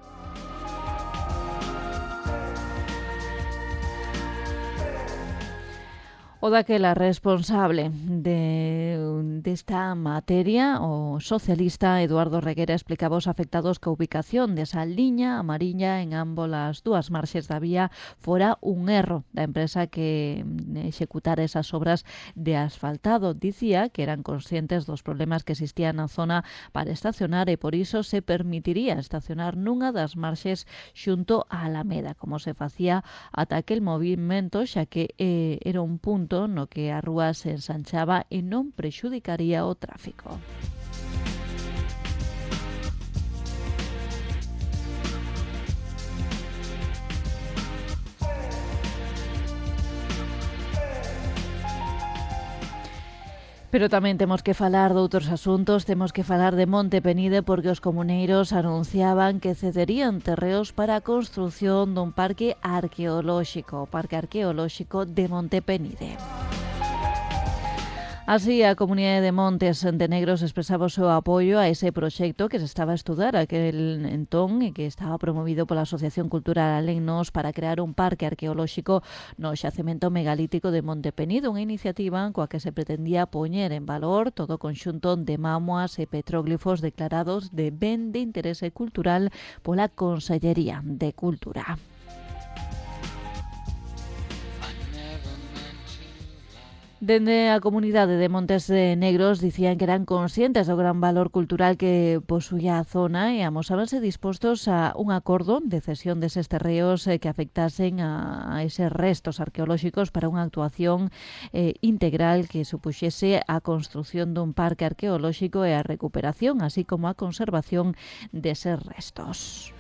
O daquela responsable de, desta materia, o socialista Eduardo Reguera, explicaba aos afectados que a ubicación desa liña amarilla en ámbolas dúas marxes da vía fora un erro da empresa que executara esas obras de asfaltado. Dicía que eran conscientes dos problemas que existían na zona para estacionar e por iso se permitiría estacionar nunha das marxes xunto á Alameda, como se facía ata aquel movimento, xa que eh, era un punto no que a rúa se ensanchaba e non prexudicaría o tráfico. Pero tamén temos que falar de outros asuntos, temos que falar de Monte Penide, porque os comuneiros anunciaban que cederían terreos para a construción dun parque arqueolóxico, o Parque Arqueolóxico de Monte Penide. Así, a comunidade de Montes de Negros expresaba o seu apoio a ese proxecto que se estaba a estudar aquel entón e que estaba promovido pola Asociación Cultural Alennos para crear un parque arqueolóxico no xacemento megalítico de Monte Penide, unha iniciativa coa que se pretendía poñer en valor todo o conxunto de mámoas e petróglifos declarados de ben de interese cultural pola Consellería de Cultura. Dende a comunidade de Montes de Negros dicían que eran conscientes do gran valor cultural que posuía a zona e amosábanse dispostos a un acordo de cesión deses terreos eh, que afectasen a, a eses restos arqueolóxicos para unha actuación eh, integral que supuxese a construción dun parque arqueolóxico e a recuperación, así como a conservación deses restos.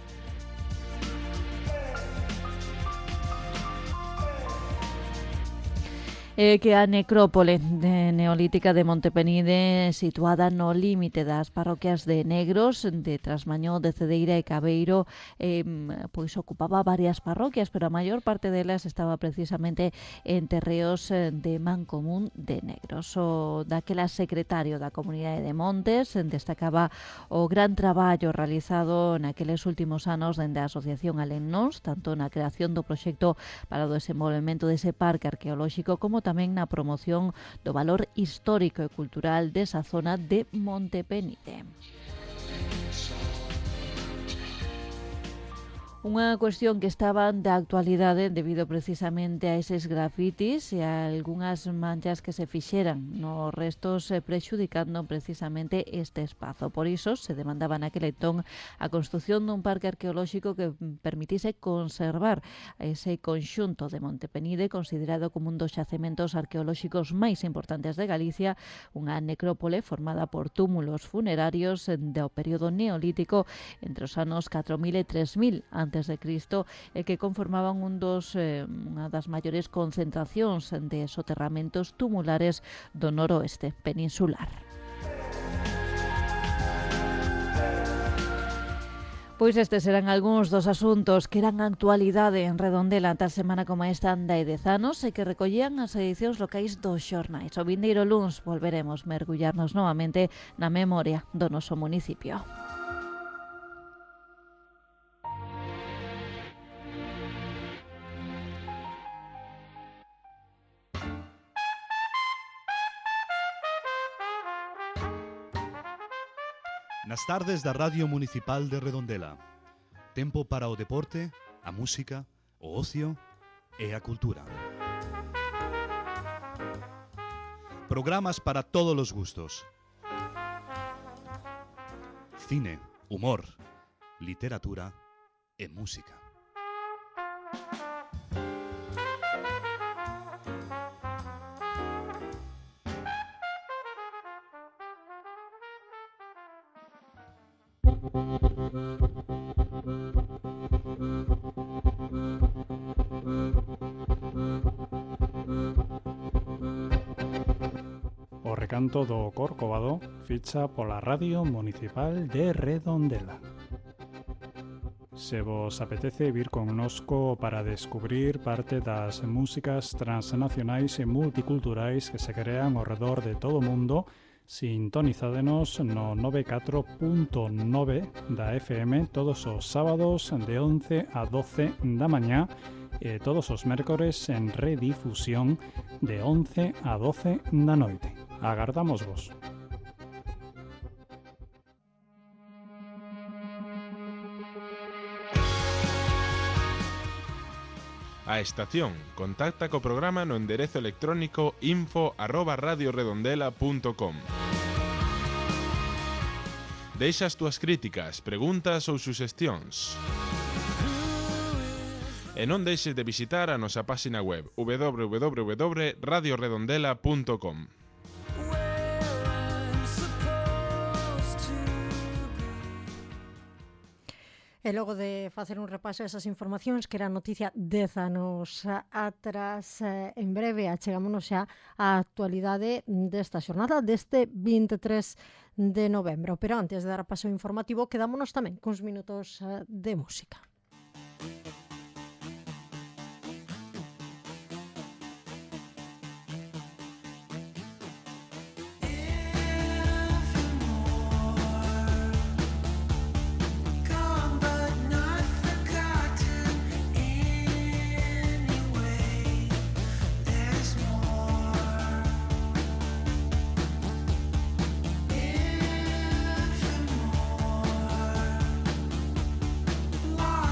Eh, que a necrópole de neolítica de Monte Penide, situada no límite das parroquias de Negros, de Trasmañó, de Cedeira e Cabeiro, eh, pois ocupaba varias parroquias, pero a maior parte delas estaba precisamente en terreos de Mancomún de Negros. O daquela secretario da Comunidade de Montes destacaba o gran traballo realizado naqueles últimos anos dende a Asociación Alennos, tanto na creación do proxecto para o desenvolvemento dese parque arqueolóxico como tamén na promoción do valor histórico e cultural desa zona de Monte Penide. Unha cuestión que estaba de actualidade debido precisamente a eses grafitis e a algunhas manchas que se fixeran nos restos eh, prexudicando precisamente este espazo. Por iso se demandaba naquele entón a construción dun parque arqueolóxico que permitise conservar ese conxunto de Monte Penide, considerado como un dos xacementos arqueolóxicos máis importantes de Galicia, unha necrópole formada por túmulos funerarios do período neolítico entre os anos catro mil e tres mil antes de Cristo, e que conformaban un dos, eh, unha das maiores concentracións de soterramentos tumulares do noroeste peninsular. Pois estes eran algúns dos asuntos que eran actualidade en Redondela tal semana como esta de dez anos e que recollían as edicións locais dos xornais. O vindeiro luns volveremos mergullarnos novamente na memoria do noso municipio. Nas tardes da Radio Municipal de Redondela. Tempo para o deporte, a música, o ocio e a cultura. Programas para todos os gustos. Cine, humor, literatura e música. O recanto do Corcovado ficha pola Radio Municipal de Redondela. Se vos apetece vir connosco para descubrir parte das músicas transnacionais e multiculturais que se crean ao redor de todo o mundo, sintonizádenos no noventa e catro punto nove da F M todos os sábados de once a doce da mañá e todos os mércores en redifusión de once a doce da noite. Agardamos vos. A estación contacta co programa no enderezo electrónico info arroba radioredondela punto com. Deixa as túas críticas, preguntas ou suxestións. E non deixes de visitar a nosa páxina web w w w punto radio redondela punto com. E logo de facer un repaso a esas informacións que era noticia dez anos atrás, en breve achegámonos xa á actualidade desta xornada deste vinte e tres de novembro. Pero antes de dar paso informativo, quedámonos tamén cuns minutos de música. Lost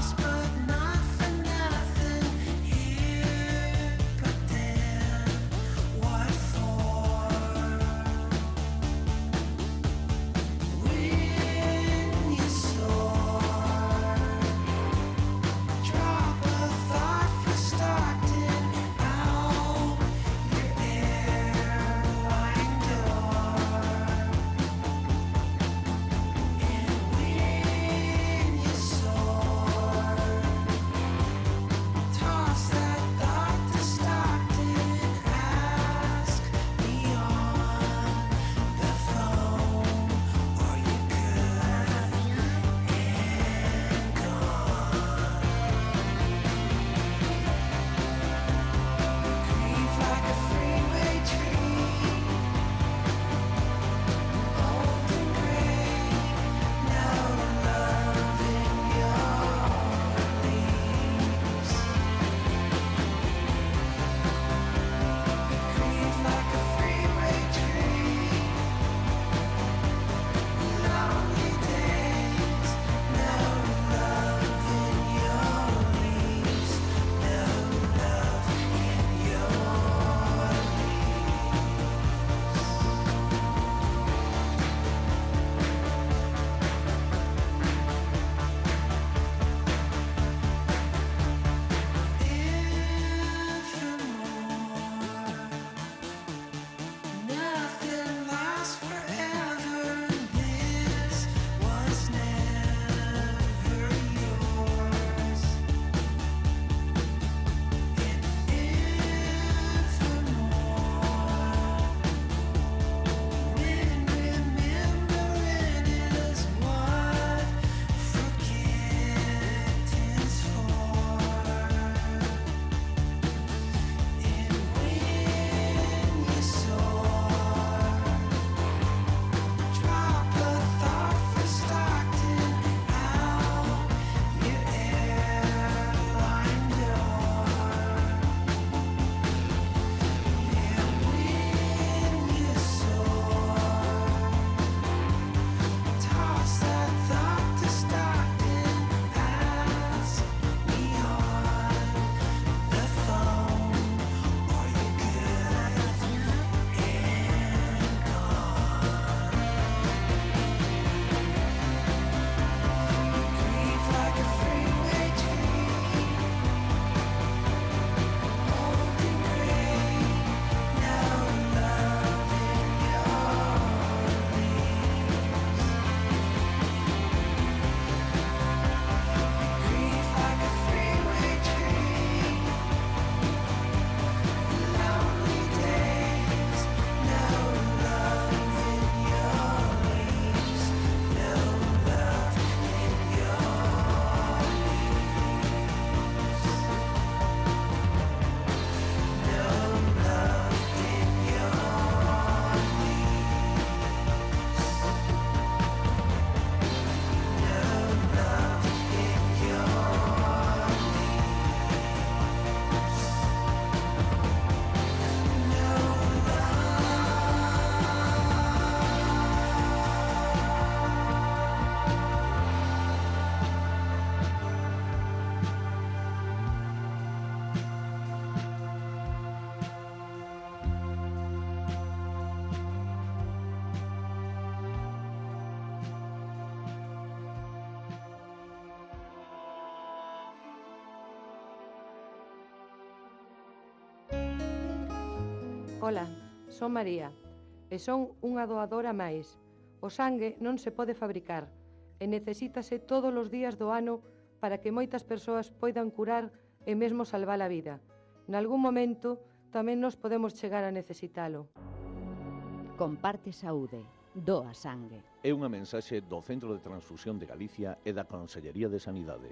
Ola, son María e son unha doadora máis. O sangue non se pode fabricar e necesítase todos os días do ano para que moitas persoas poidan curar e mesmo salvar a vida. Nalgún momento tamén nos podemos chegar a necesitalo. Comparte saúde, doa sangue. É unha mensaxe do Centro de Transfusión de Galicia e da Consellería de Sanidade.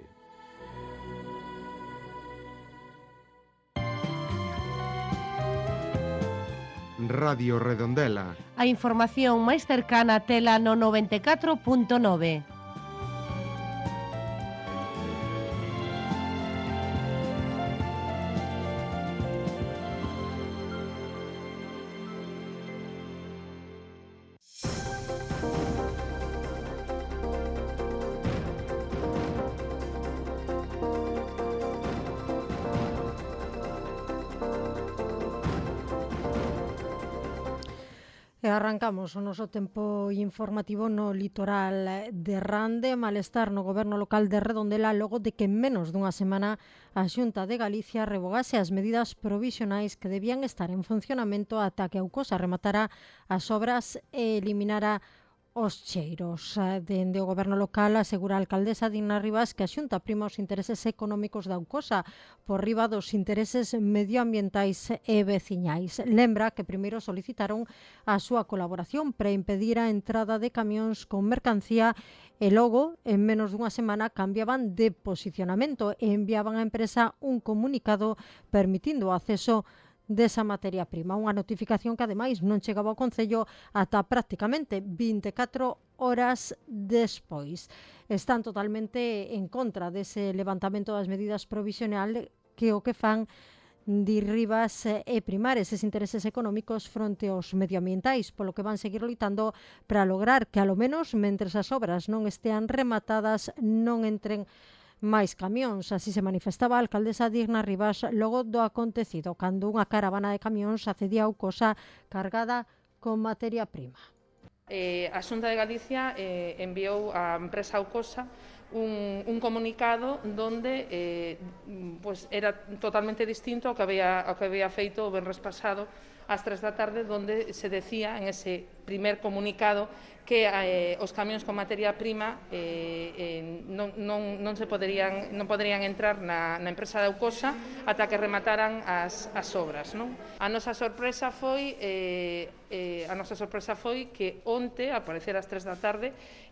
Radio Redondela. A información máis cercana tela no noventa e catro punto nove. E arrancamos o noso tempo informativo no litoral de Rande, malestar no goberno local de Redondela logo de que en menos dunha semana a Xunta de Galicia revogase as medidas provisionais que debían estar en funcionamento ata que a Aucosa rematara as obras e eliminara os cheiros. Dende o goberno local asegura a alcaldesa Dina Rivas que a Xunta prima os intereses económicos da Aucosa por riba dos intereses medioambientais e veciñais. Lembra que primeiro solicitaron a súa colaboración para impedir a entrada de camións con mercancía e logo, en menos dunha semana, cambiaban de posicionamento e enviaban á empresa un comunicado permitindo o acceso desa materia prima. Unha notificación que, ademais, non chegaba ao Concello ata prácticamente vinte e catro horas despois. Están totalmente en contra dese levantamento das medidas provisionales que o que fan di Rivas e primar eses intereses económicos fronte aos medioambientais, polo que van seguir loitando para lograr que, alo menos, mentres as obras non estean rematadas, non entren máis camións. Así se manifestaba a alcaldesa Dina Rivas logo do acontecido, cando unha caravana de camións accedía a Aucosa cargada con materia prima. Eh, a Xunta de Galicia eh, enviou á empresa Aucosa un, un comunicado donde eh, pues era totalmente distinto ao que había, ao que había feito o venres pasado ás tres da tarde, donde se decía en ese primer comunicado que eh, os camións con materia prima eh, eh, non, non, non se poderían, non poderían entrar na, na empresa de Aucosa ata que remataran as, as obras, non? A nosa sorpresa foi eh, eh, a nosa sorpresa foi que onte, a parecer ás tres da tarde,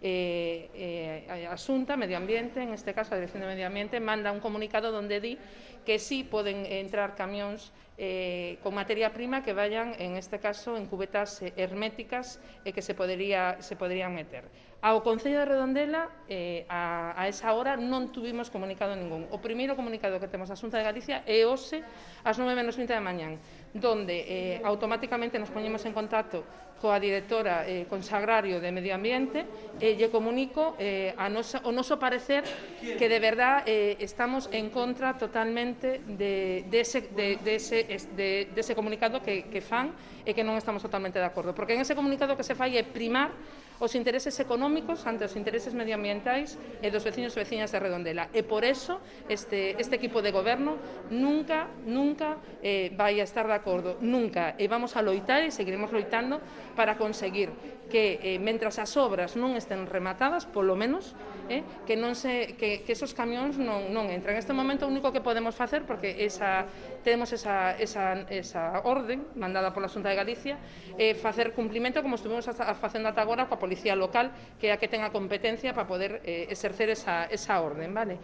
eh, eh, a Xunta, Medio Ambiente, en este caso a Dirección de Medio Ambiente, manda un comunicado donde di que sí poden entrar camións eh, con materia prima que vayan, en este caso, en cubetas eh, herméticas e eh, que se podería, se poderían meter. Ao Concello de Redondela, eh, a, a esa hora, non tuvimos comunicado ningún. O primeiro comunicado que temos a Xunta de Galicia é hoxe, ás nove menos vinte da mañán, donde eh, automáticamente nos poñemos en contacto coa directora eh, consagrario de Medio Ambiente e lle comunico eh, a nosa, o noso parecer que de verdad eh, estamos en contra totalmente de, de, ese, de, de, ese, de, de ese comunicado que, que fan e que non estamos totalmente de acordo, porque en ese comunicado que se fai é primar os intereses económicos ante os intereses medioambientais e dos veciños e veciñas de Redondela, e por eso este, este equipo de goberno nunca, nunca eh, vai a estar de acordo, nunca, e vamos a loitar e seguiremos loitando para conseguir que, eh, mentras as obras non estén rematadas, polo menos, eh, que, non se, que, que esos camións non, non entran. En este momento o único que podemos facer, porque esa, temos esa, esa, esa orden mandada pola Xunta de Galicia, é eh, facer cumplimento como estuvimos facendo ata agora coa Policía Local, que é a que ten a competencia para poder eh, exercer esa, esa orden, vale?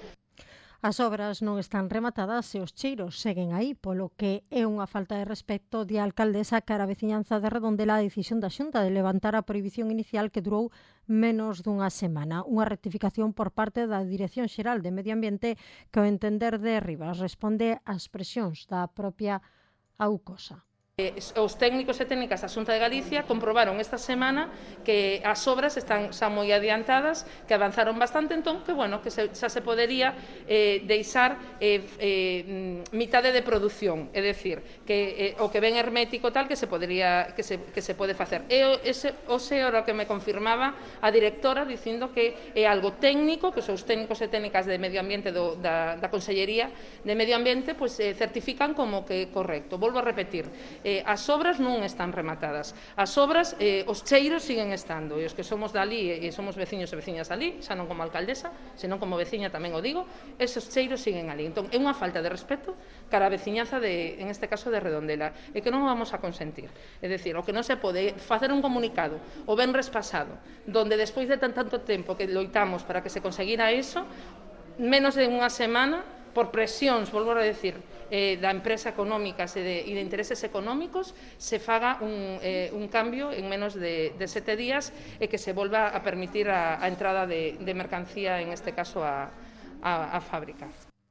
As obras non están rematadas e os cheiros seguen aí, polo que é unha falta de respecto de a alcaldesa cara a veciñanza de Redondela a decisión da Xunta de levantar a prohibición inicial que durou menos dunha semana. Unha rectificación por parte da Dirección Xeral de Medio Ambiente que, ao entender de Rivas, responde ás presións da propia Aucosa. Os técnicos e técnicas da Xunta de Galicia comprobaron esta semana que as obras están xa moi adiantadas, que avanzaron bastante, entón que, bueno, que se, xa se podería eh, deixar eh, eh, mitade de produción, é dicir, que eh, o que ven hermético tal que se podería que se, que se pode facer. E o, ese, o señor que me confirmaba a directora dicindo que é algo técnico, que os técnicos e técnicas de Medio Ambiente do, da, da Consellería de Medio Ambiente pues, eh, certifican como que é correcto. Volvo a repetir, eh, as obras non están rematadas. As obras, eh, os cheiros siguen estando, e os que somos dali e somos veciños e veciñas dali, xa non como alcaldesa, senón como veciña tamén o digo, esos cheiros siguen ali. Entón, é unha falta de respeto cara a veciñaza, de, en este caso de Redondela, e que non vamos a consentir. É dicir, o que non se pode facer un comunicado o venres pasado, donde despois de tan tanto tempo que loitamos para que se conseguira iso, menos de unha semana, por presións, volvo a decir, eh, da empresa económicas e de, e de intereses económicos, se faga un, eh, un cambio en menos de, de sete días e que se volva a permitir a, a entrada de, de mercancía, en este caso a, a, a fábrica.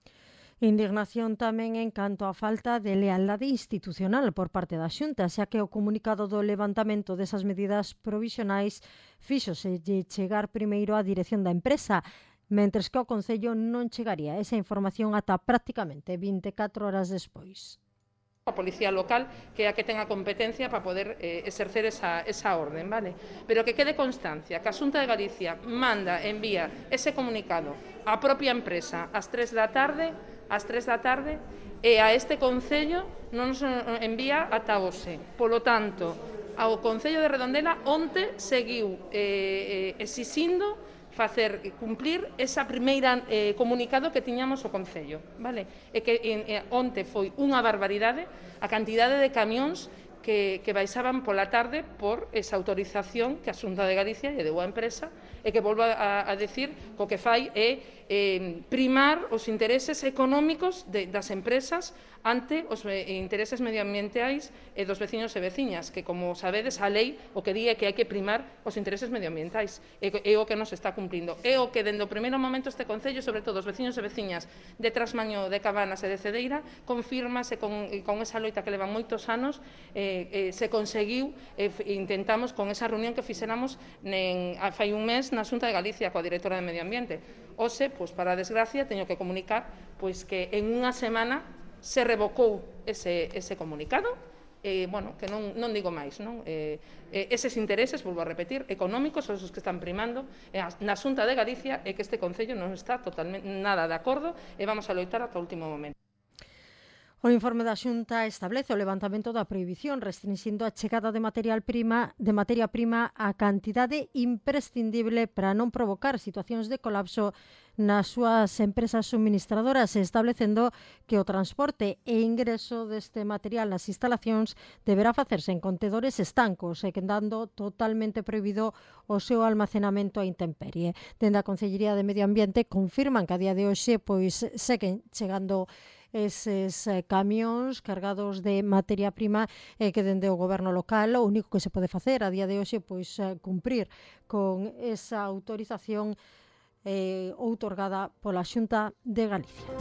Indignación tamén en canto á falta de lealdade institucional por parte da Xunta, xa que o comunicado do levantamento desas medidas provisionais fíxose chegar primeiro á dirección da empresa, mentres que ao Concello non chegaría esa información ata prácticamente vinte e catro horas despois. A policía local, que é a que ten a competencia para poder eh, exercer esa, esa orden, vale? Pero que quede constancia que a Xunta de Galicia manda, envía ese comunicado á propia empresa ás tres da tarde, ás tres da tarde, e a este Concello non nos envía ata hoxe. Polo tanto, ao Concello de Redondela onte seguiu eh, eh, exixindo facer cumplir esa primeira eh, comunicado que tiñamos o Concello, vale? E que eh, onte foi unha barbaridade a cantidade de camións que, que baixaban pola tarde por esa autorización que a Xunta de Galicia lle deu á empresa, e que volvo a, a decir que o que fai é eh, primar os intereses económicos de, das empresas ante os eh, intereses medioambientais e dos veciños e veciñas, que, como sabedes, a lei o que di é que hai que primar os intereses medioambientais, e, e o que nos está cumplindo. É o que, dende o primeiro momento, este Concello, sobre todo os veciños e veciñas de Trasmaño, de Cabanas e de Cedeira, confirmase con, con esa loita que levan moitos anos, eh, eh, se conseguiu, eh, intentamos con esa reunión que fixéramos nen, a, fai un mes na Xunta de Galicia coa directora de Medio Ambiente. Ose, pois, para a desgracia, teño que comunicar pois, que en unha semana se revocou ese, ese comunicado, e, bueno, que non, non digo máis, non? Eh, eh, eses intereses, volvo a repetir, económicos son os que están primando eh, na Xunta de Galicia, e que este Concello non está totalmente nada de acordo, e vamos a loitar ata o último momento. O informe da Xunta establece o levantamento da prohibición, restringindo a chegada de material prima, de materia prima a cantidade imprescindible para non provocar situacións de colapso nas súas empresas suministradoras, establecendo que o transporte e ingreso deste material nas instalacións deberá facerse en contedores estancos e quedando totalmente prohibido o seu almacenamento a intemperie. Dende a Consellería de Medio Ambiente confirman que a día de hoxe pois seguen chegando eses eh, camións cargados de materia prima e eh, que dende o goberno local o único que se pode facer a día de hoxe pois eh, cumprir con esa autorización eh, outorgada pola Xunta de Galicia.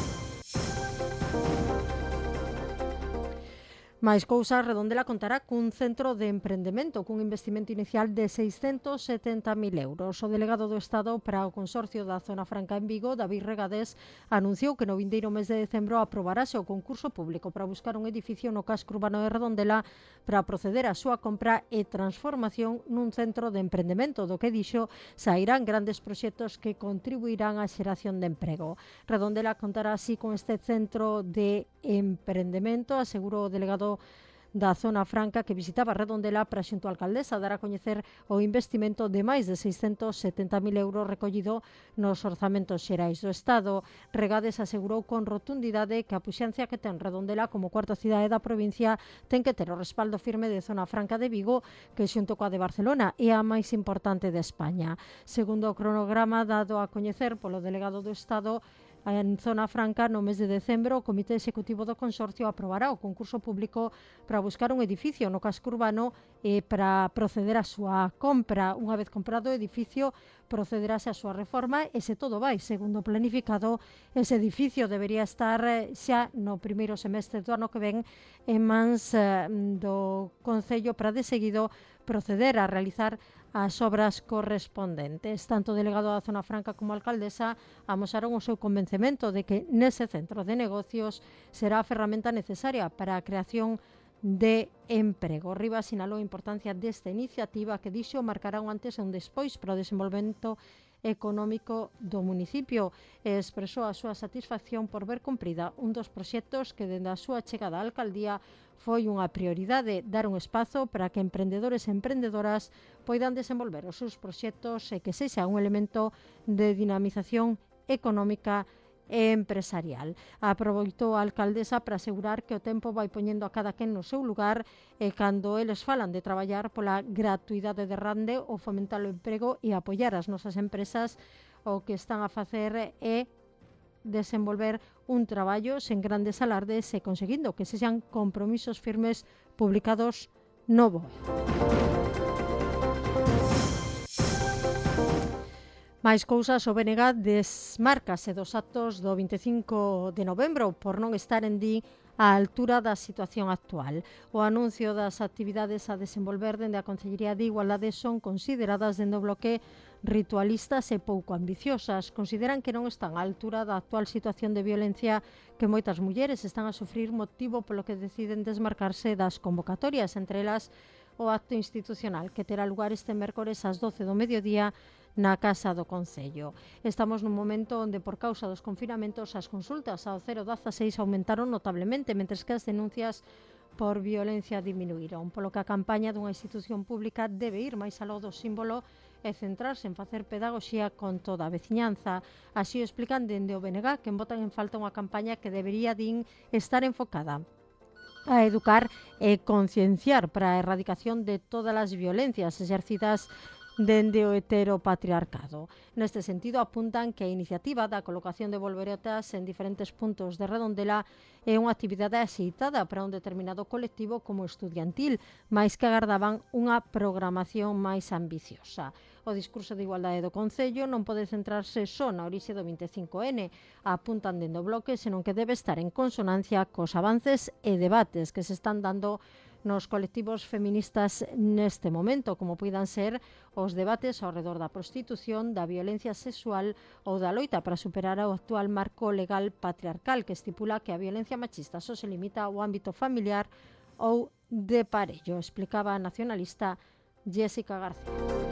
Mais cousas, Redondela contará cun centro de emprendemento cun investimento inicial de seiscentos setenta mil euros. O delegado do Estado para o Consorcio da Zona Franca en Vigo, David Regades, anunciou que no vindeiro mes de decembro aprobarase o concurso público para buscar un edificio no casco urbano de Redondela para proceder á súa compra e transformación nun centro de emprendemento, do que dixo sairán grandes proxectos que contribuirán á xeración de emprego. Redondela contará así con este centro de emprendemento, asegurou o delegado da Zona Franca que visitaba Redondela para xunto a alcaldesa dar a coñecer o investimento de máis de seiscentos setenta mil euros recollido nos orzamentos xerais do Estado. Regades asegurou con rotundidade que a puxencia que ten Redondela como cuarta cidade da provincia ten que ter o respaldo firme de Zona Franca de Vigo, que xunto coa de Barcelona é a máis importante de España. Segundo o cronograma dado a coñecer polo delegado do Estado, en Zona Franca, no mes de decembro, o Comité Executivo do Consorcio aprobará o concurso público para buscar un edificio no casco urbano e para proceder á súa compra. Unha vez comprado o edificio, procederase á súa reforma e, se todo vai segundo planificado, ese edificio debería estar xa no primeiro semestre do ano que ven en mans eh, do Concello para de seguido proceder a realizar as obras correspondentes. Tanto o delegado da Zona Franca como a alcaldesa amosaron o seu convencemento de que nese centro de negocios será a ferramenta necesaria para a creación de emprego. Rivas sinalou a importancia desta iniciativa que dixo marcará un antes e un despois para o desenvolvemento económico do municipio e expresou a súa satisfacción por ver cumprida un dos proxectos que dende a súa chegada á alcaldía foi unha prioridade, dar un espazo para que emprendedores e emprendedoras poidan desenvolver os seus proxectos e que sexa un elemento de dinamización económica e empresarial. Aproveitou a alcaldesa para asegurar que o tempo vai poñendo a cada quen no seu lugar e cando eles falan de traballar pola gratuidade de Rande ou fomentar o emprego e apoiar as nosas empresas, o que están a facer é desenvolver un traballo sen grandes alardes e conseguindo que sexan compromisos firmes publicados no B O E. Máis cousas, o B N G desmárcase dos actos do vinte e cinco de novembro por non estar en din á altura da situación actual. O anuncio das actividades a desenvolver dende a Consellería de Igualdade son consideradas dende o bloque ritualistas e pouco ambiciosas. Consideran que non están á altura da actual situación de violencia que moitas mulleres están a sufrir, motivo polo que deciden desmarcarse das convocatorias, entre elas o acto institucional que terá lugar este mércores ás doce do mediodía na Casa do Concello. Estamos nun momento onde, por causa dos confinamentos, as consultas ao cero dieciséis aumentaron notablemente, mentres que as denuncias por violencia diminuíron, polo que a campaña dunha institución pública debe ir máis aló do símbolo e centrarse en facer pedagoxía con toda a veciñanza. Así o explican dende o B N G, que botan en falta unha campaña que debería, din, estar enfocada a educar e concienciar para a erradicación de todas as violencias exercidas dende o heteropatriarcado. Neste sentido, apuntan que a iniciativa da colocación de volveretas en diferentes puntos de Redondela é unha actividade axeitada para un determinado colectivo como estudiantil, máis que agardaban unha programación máis ambiciosa. O discurso de igualdade do Concello non pode centrarse só na orixe do vinte e cinco ene, apuntan dende o bloque, senón que debe estar en consonancia cos avances e debates que se están dando nos colectivos feministas neste momento, como poidan ser os debates ao redor da prostitución, da violencia sexual ou da loita para superar o actual marco legal patriarcal que estipula que a violencia machista só se limita ao ámbito familiar ou de parello, explicaba a nacionalista Jéssica García.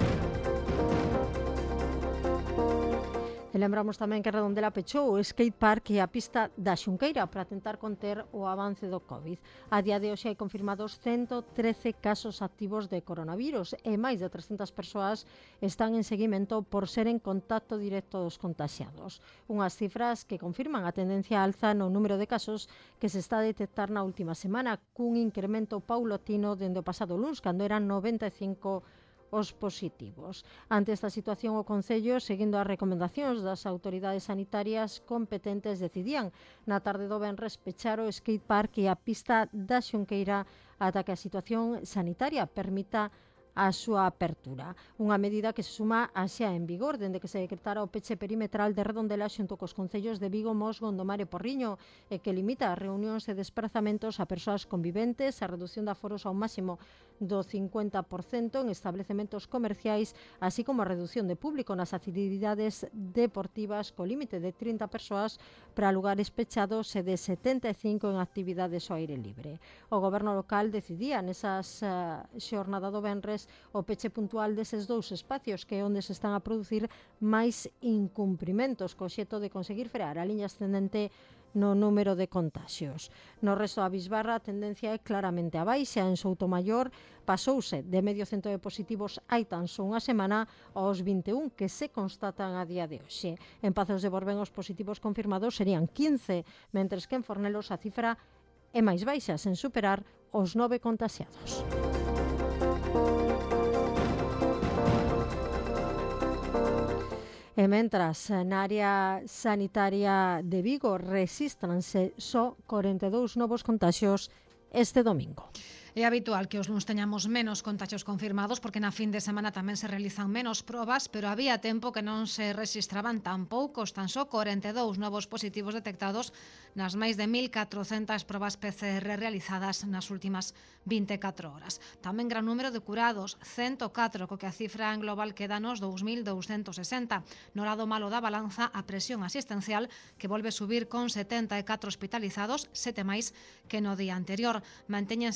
E lembramos tamén que Redondela pechou o skate park e a pista da Xunqueira para tentar conter o avance do COVID. A día de hoxe hai confirmados ciento trece casos activos de coronavirus e máis de trescentas persoas están en seguimento por ser en contacto directo dos contaxiados. Unhas cifras que confirman a tendencia alza no número de casos que se está a detectar na última semana, cun incremento paulatino dende o pasado luns, cando eran noventa e cinco os positivos. Ante esta situación, o Concello, seguindo as recomendacións das autoridades sanitarias competentes, decidían na tarde do venres pechar o skate park e a pista da Xunqueira ata que a situación sanitaria permita a súa apertura. Unha medida que se suma a xa en vigor dende que se decretara o peche perimetral de Redondela xunto cos concellos de Vigo, Mos, Gondomar e Porriño, e que limita as reunións e desplazamentos a persoas conviventes, a reducción de aforos ao máximo do cincuenta por cento en establecementos comerciais, así como a reducción de público nas actividades deportivas co límite de trinta persoas para lugares pechados e de setenta e cinco en actividades ao aire libre. O goberno local decidía nesas uh, xornada do venres o peche puntual deses dous espacios que é onde se están a producir máis incumprimentos co xeto de conseguir frear a liña ascendente no número de contaxios. No resto da bisbarra a tendencia é claramente a baixa. En Soutomaior pasouse de medio cento de positivos hai tan só unha semana aos vinte e un que se constatan a día de hoxe. En Pazos de Borbén os positivos confirmados serían quince, mentres que en Fornelos a cifra é máis baixa, sen superar os nove contaxiados. E mentras, na área sanitaria de Vigo resístranse só corenta e dous novos contaxios este domingo. É habitual que os luns teñamos menos contagios confirmados porque na fin de semana tamén se realizan menos probas, pero había tempo que non se registraban tan poucos, tan só corenta e dous novos positivos detectados nas máis de mil catrocentas probas P C R realizadas nas últimas vinte e catro horas. Tamén gran número de curados, cento catro, co que a cifra en global queda nos dous mil douscentos sesenta. No lado malo da balanza, a presión asistencial que volve subir con setenta e catro hospitalizados, sete máis que no día anterior. Mantéñense as U C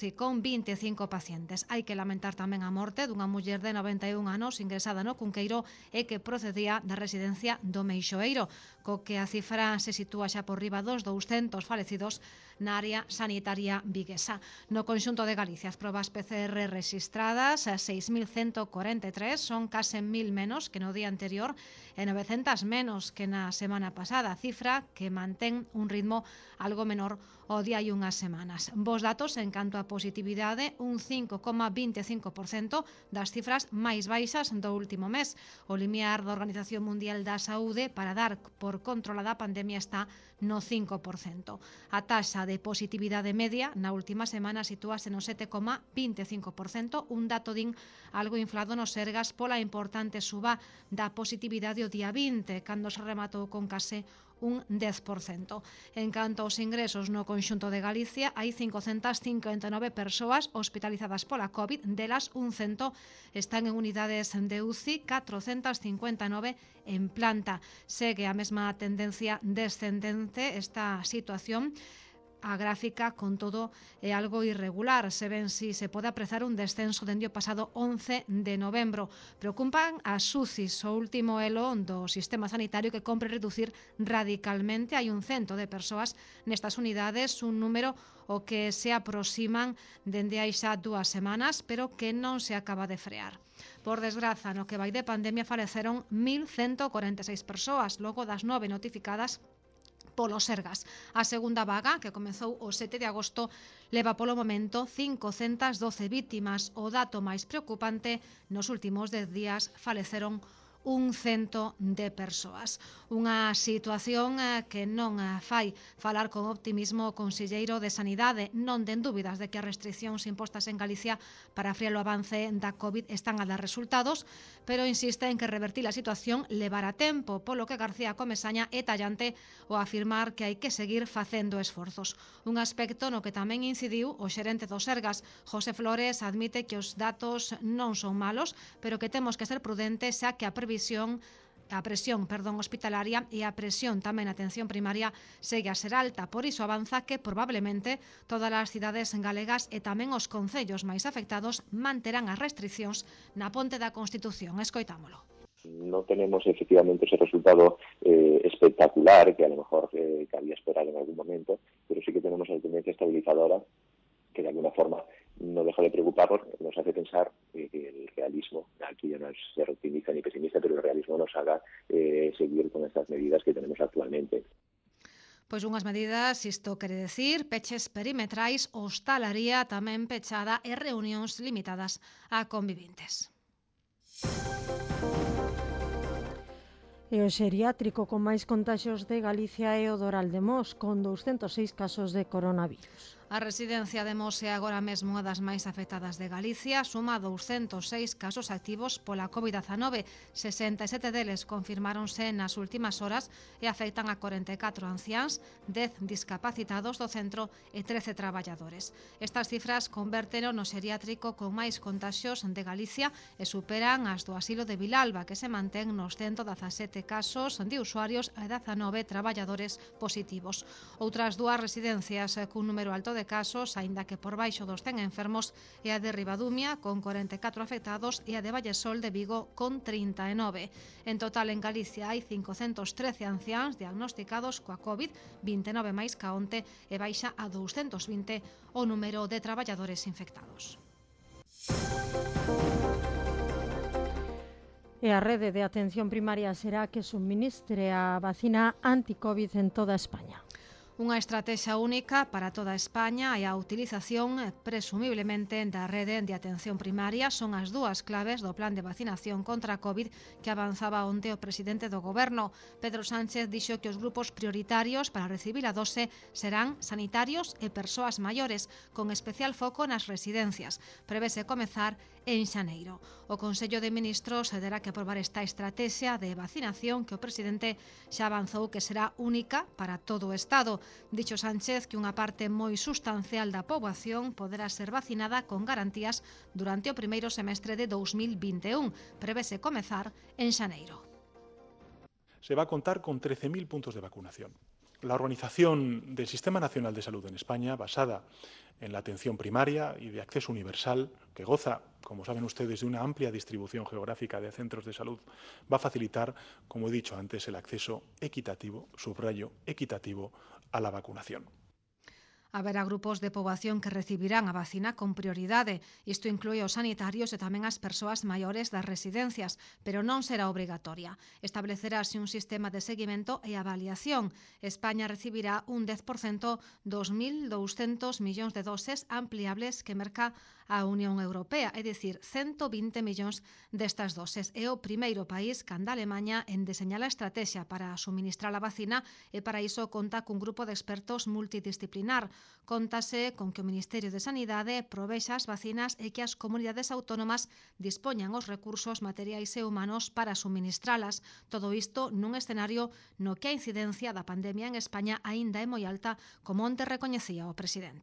C I con vinte e cinco pacientes. Hai que lamentar tamén a morte dunha muller de noventa e un anos ingresada no Cunqueiro e que procedía da residencia do Meixoeiro, co que a cifra se sitúa xa por riba dos douscentos falecidos na área sanitaria viguesa. No conxunto de Galicia, as probas P C R registradas, seis mil ciento corenta e tres, son case mil menos que no día anterior e novecentas menos que na semana pasada, cifra que mantén un ritmo algo menor o día hai unhas semanas. Bos datos en canto a positividade, un cinco coma vinte e cinco por cento das cifras máis baixas do último mes. O limiar da Organización Mundial da Saúde para dar por controlada a pandemia está no cinco por cento. A taxa de positividade media na última semana sitúase no sete coma vinte e cinco por cento, un dato din algo inflado nos Sergas pola importante suba da positividade o día vinte, cando se rematou con case un dez por cento. En canto aos ingresos no conxunto de Galicia, hai cincocentas cincuenta e nove persoas hospitalizadas pola COVID, delas un cento están en unidades de U C I, catrocentas cincuenta e nove en planta. Segue a mesma tendencia descendente esta situación. A gráfica, con todo, é algo irregular. Se ven si se pode aprezar un descenso dende o pasado once de novembro. Preocupan as U C Is, o último elo do sistema sanitario que compre reducir radicalmente. Hai un cento de persoas nestas unidades, un número o que se aproximan dende hai xa dúas semanas, pero que non se acaba de frear. Por desgraza, no que vai de pandemia faleceron mil ciento corenta e seis persoas, logo das nove notificadas polo Sergas. A segunda vaga, que comezou o sete de agosto, leva polo momento cincocentas doce vítimas. O dato máis preocupante, nos últimos dez días faleceron un cento de persoas. Unha situación que non fai falar con optimismo o conselleiro de Sanidade. Non den dúbidas de que as restriccións impostas en Galicia para frear o avance da COVID están a dar resultados, pero insiste en que revertir a situación levará tempo, polo que García Comesaña é tallante o afirmar que hai que seguir facendo esforzos. Un aspecto no que tamén incidiu o xerente do Sergas, José Flores, admite que os datos non son malos, pero que temos que ser prudentes xa que a previsión a presión, perdón, hospitalaria e a presión tamén na atención primaria segue a ser alta. Por iso avanza que probablemente todas as cidades galegas e tamén os concellos máis afectados manterán as restriccións na Ponte da Constitución. Escoitámolo. No tenemos efectivamente ese resultado eh, espectacular que a lo mejor eh, cabía esperar en algún momento, pero sí que tenemos una tendencia estabilizadora que de alguna forma no deja de preocuparnos, nos hace pensar eh, que el realismo, aquí ya no es ser optimista ni pesimista, pero el realismo nos haga eh, seguir con estas medidas que tenemos actualmente. Pois unhas medidas, isto quere decir, peches perimetrais, hostalaría tamén pechada e reunións limitadas a convivintes. E o xeriátrico con máis contaxios de Galicia é o Doral de Mos, con douscentos seis casos de coronavirus. A residencia de Mos é agora mesmo unha das máis afectadas de Galicia, suma douscentos seis casos activos pola COVID dezanove, sesenta e sete deles confirmáronse nas últimas horas e afectan a corenta e catro anciáns, dez discapacitados do centro e trece traballadores. Estas cifras convérteno no xeriátrico con máis contaxios de Galicia e superan as do asilo de Vilalba, que se mantén nos cento dezasete casos de usuarios e dezanove traballadores positivos. Outras dúas residencias cun número alto de de casos, aínda que por baixo dos cen enfermos, e a de Ribadumia, con corenta e catro afectados, e a de Vallesol de Vigo, con trinta e nove. En total, en Galicia hai quinhentos trece anciáns diagnosticados coa COVID, vinte e nove máis ca onte, e baixa a douscentos vinte o número de traballadores infectados. E a rede de atención primaria será que suministre a vacina anti-COVID en toda España. Unha estrategia única para toda España e a utilización, presumiblemente, da rede de atención primaria son as dúas claves do plan de vacinación contra a COVID que avanzaba onte o presidente do Goberno. Pedro Sánchez dixo que os grupos prioritarios para recibir a dose serán sanitarios e persoas maiores, con especial foco nas residencias. Prevese comezar en xaneiro. O Consello de Ministros terá que aprobar esta estrategia de vacinación que o presidente xa avanzou que será única para todo o Estado. Dixo Sánchez que unha parte moi sustancial da poboación poderá ser vacinada con garantías durante o primeiro semestre de dous mil vinte e un. Prevese comezar en xaneiro. Se va a contar con trece mil puntos de vacunación. La organización del Sistema Nacional de Salud en España, basada en la atención primaria y de acceso universal, que goza, como saben ustedes, de una amplia distribución geográfica de centros de salud, va a facilitar, como he dicho antes, el acceso equitativo, subrayo, equitativo, a la vacunación. Haberá grupos de poboación que recibirán a vacina con prioridade. Isto inclui os sanitarios e tamén as persoas maiores das residencias, pero non será obrigatoria. Establecerase un sistema de seguimento e avaliación. España recibirá un dez por cento dos mil douscentos millóns de doses ampliables que merca a Unión Europea, é dicir, ciento vinte millóns destas doses. É o primeiro país, canda Alemanha, en deseñar a estrategia para suministrar a vacina e para iso conta cun grupo de expertos multidisciplinar. Contase con que o Ministerio de Sanidade provexa as vacinas e que as comunidades autónomas dispoñan os recursos materiais e humanos para suministralas. Todo isto nun escenario no que a incidencia da pandemia en España aínda é moi alta, como onte recoñecía o presidente.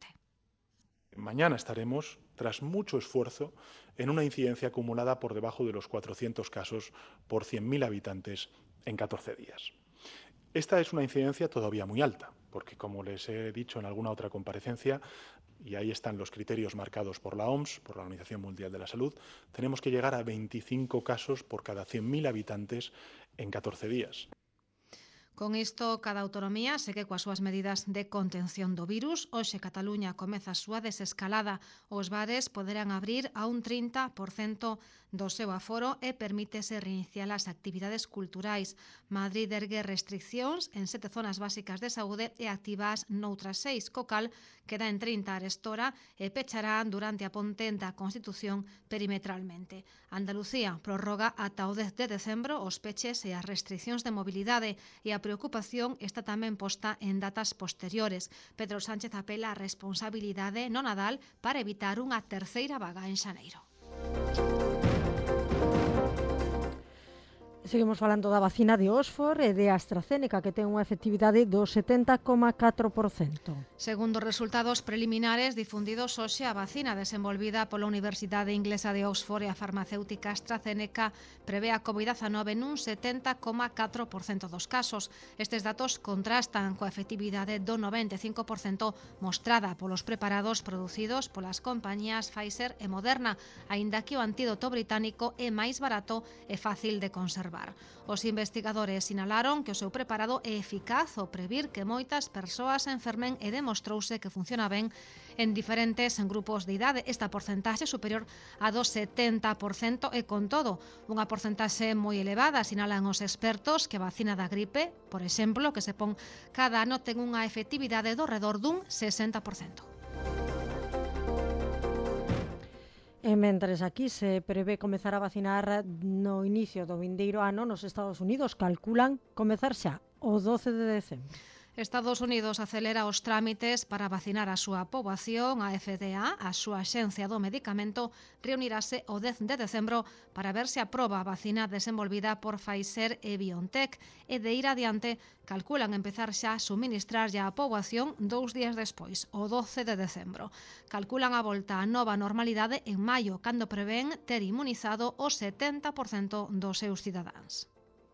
Mañana estaremos, tras mucho esfuerzo, en una incidencia acumulada por debajo de los cuatrocientos casos por cien mil habitantes en catorce días. Esta es una incidencia todavía muy alta, porque, como les he dicho en alguna otra comparecencia, y ahí están los criterios marcados por la O M S, por la Organización Mundial de la Salud, tenemos que llegar a veinticinco casos por cada cien mil habitantes en catorce días. Con isto, cada autonomía segue coas súas medidas de contención do virus. Hoxe Cataluña comeza a súa desescalada. Os bares poderán abrir a un trinta por cento do seu aforo e permítese reiniciar as actividades culturais. Madrid ergue restriccións en sete zonas básicas de saúde e activas noutras seis, co cal queda en trinta arestora e pecharán durante a ponte da Constitución perimetralmente. Andalucía prorroga ata o dez de decembro os peches e as restriccións de mobilidade e a preocupación está tamén posta en datas posteriores. Pedro Sánchez apela á responsabilidade no Nadal para evitar unha terceira vaga en xaneiro. Seguimos falando da vacina de Oxford e de AstraZeneca, que ten unha efectividade do setenta coma catro por cento. Segundo resultados preliminares difundidos hoxe, a vacina desenvolvida pola Universidade Inglesa de Oxford e a farmacéutica AstraZeneca prevé a covid dezanove nun setenta coma catro por cento dos casos. Estes datos contrastan coa efectividade do noventa e cinco por cento mostrada polos preparados producidos polas compañías Pfizer e Moderna, aínda que o antídoto británico é máis barato e fácil de conservar. Os investigadores sinalaron que o seu preparado é eficaz ao previr que moitas persoas enfermen e demostrouse que funciona ben en diferentes grupos de idade. Esta porcentaxe superior a do setenta por cento e, con todo, unha porcentaxe moi elevada, sinalan os expertos, que a vacina da gripe, por exemplo, que se pon cada ano, ten unha efectividade do redor dun sesenta por cento. E mentres aquí se prevé comezar a vacinar no inicio do vindeiro ano, nos Estados Unidos calculan comezar xa o doce de decembro. Estados Unidos acelera os trámites para vacinar a súa poboación. A F D A, a súa axencia do medicamento, reunirase o dez de decembro para ver se aproba a vacina desenvolvida por Pfizer e BioNTech e, de ir adiante, calculan empezar xa a suministrarlle á poboación dous días despois, o doce de decembro. Calculan a volta á nova normalidade en maio, cando prevén ter inmunizado o setenta por cento dos seus cidadáns.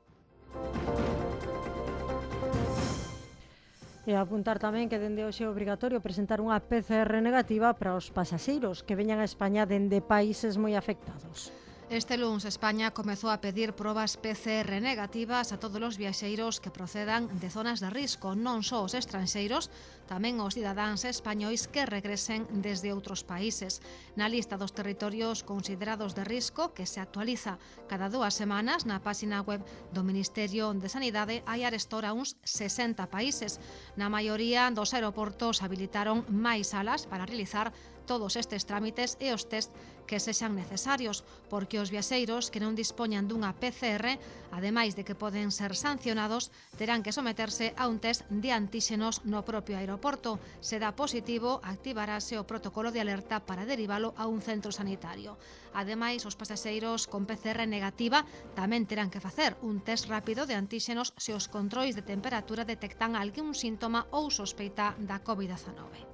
E apuntar tamén que dende hoxe é obrigatorio presentar unha P C R negativa para os pasaxeiros que veñan a España dende países moi afectados. Este luns España comezou a pedir probas P C R negativas a todos os viaxeiros que procedan de zonas de risco, non só os estranxeiros, tamén os cidadáns españois que regresen desde outros países. Na lista dos territorios considerados de risco, que se actualiza cada dúas semanas na páxina web do Ministerio de Sanidade, hai arestora uns sesenta países. Na maioría dos aeroportos habilitaron máis salas para realizar todos estes trámites e os test que sexan necesarios, porque os viaxeiros que non dispoñan dunha P C R, ademais de que poden ser sancionados, terán que someterse a un test de antíxenos no propio aeroporto. Se dá positivo, activarase o protocolo de alerta para derivalo a un centro sanitario. Ademais, os pasaxeiros con P C R negativa tamén terán que facer un test rápido de antíxenos se os controis de temperatura detectan algún síntoma ou sospeita da covid dezanove.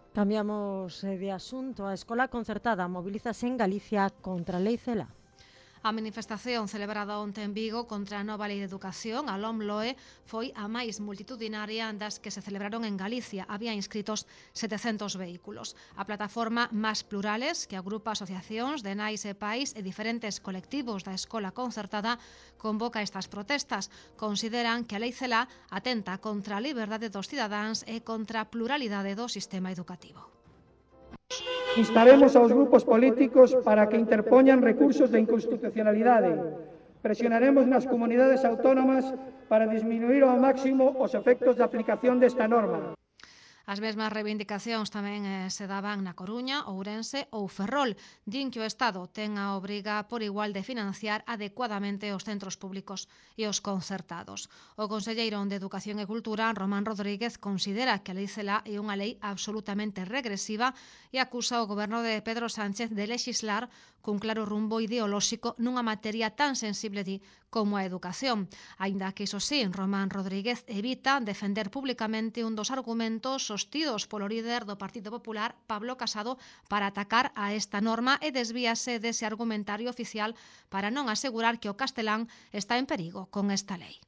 Cambiamos de asunto. A escola concertada mobilízase en Galicia contra a Lei Celaá. A manifestación celebrada onte en Vigo contra a nova lei de educación, a LOMLOE, foi a máis multitudinaria das que se celebraron en Galicia. Había inscritos setecentos vehículos. A plataforma Más Plurales, que agrupa asociacións de nais e pais e diferentes colectivos da escola concertada, convoca estas protestas. Consideran que a lei Celaá atenta contra a liberdade dos cidadáns e contra a pluralidade do sistema educativo. Instaremos aos grupos políticos para que interpoñan recursos de inconstitucionalidade. Presionaremos nas comunidades autónomas para disminuir ao máximo os efectos da aplicación desta norma. As mesmas reivindicacións tamén eh, se daban na Coruña, Ourense ou Ferrol. Din que o Estado ten a obriga por igual de financiar adecuadamente os centros públicos e os concertados. O conselleiro de Educación e Cultura, Román Rodríguez, considera que a lei Celaá é unha lei absolutamente regresiva e acusa o goberno de Pedro Sánchez de lexislar cun claro rumbo ideolóxico nunha materia tan sensible di como a educación. Aínda que, iso sí, Román Rodríguez evita defender públicamente un dos argumentos sostidos polo líder do Partido Popular, Pablo Casado, para atacar a esta norma e desvíase dese argumentario oficial para non asegurar que o castelán está en perigo con esta lei.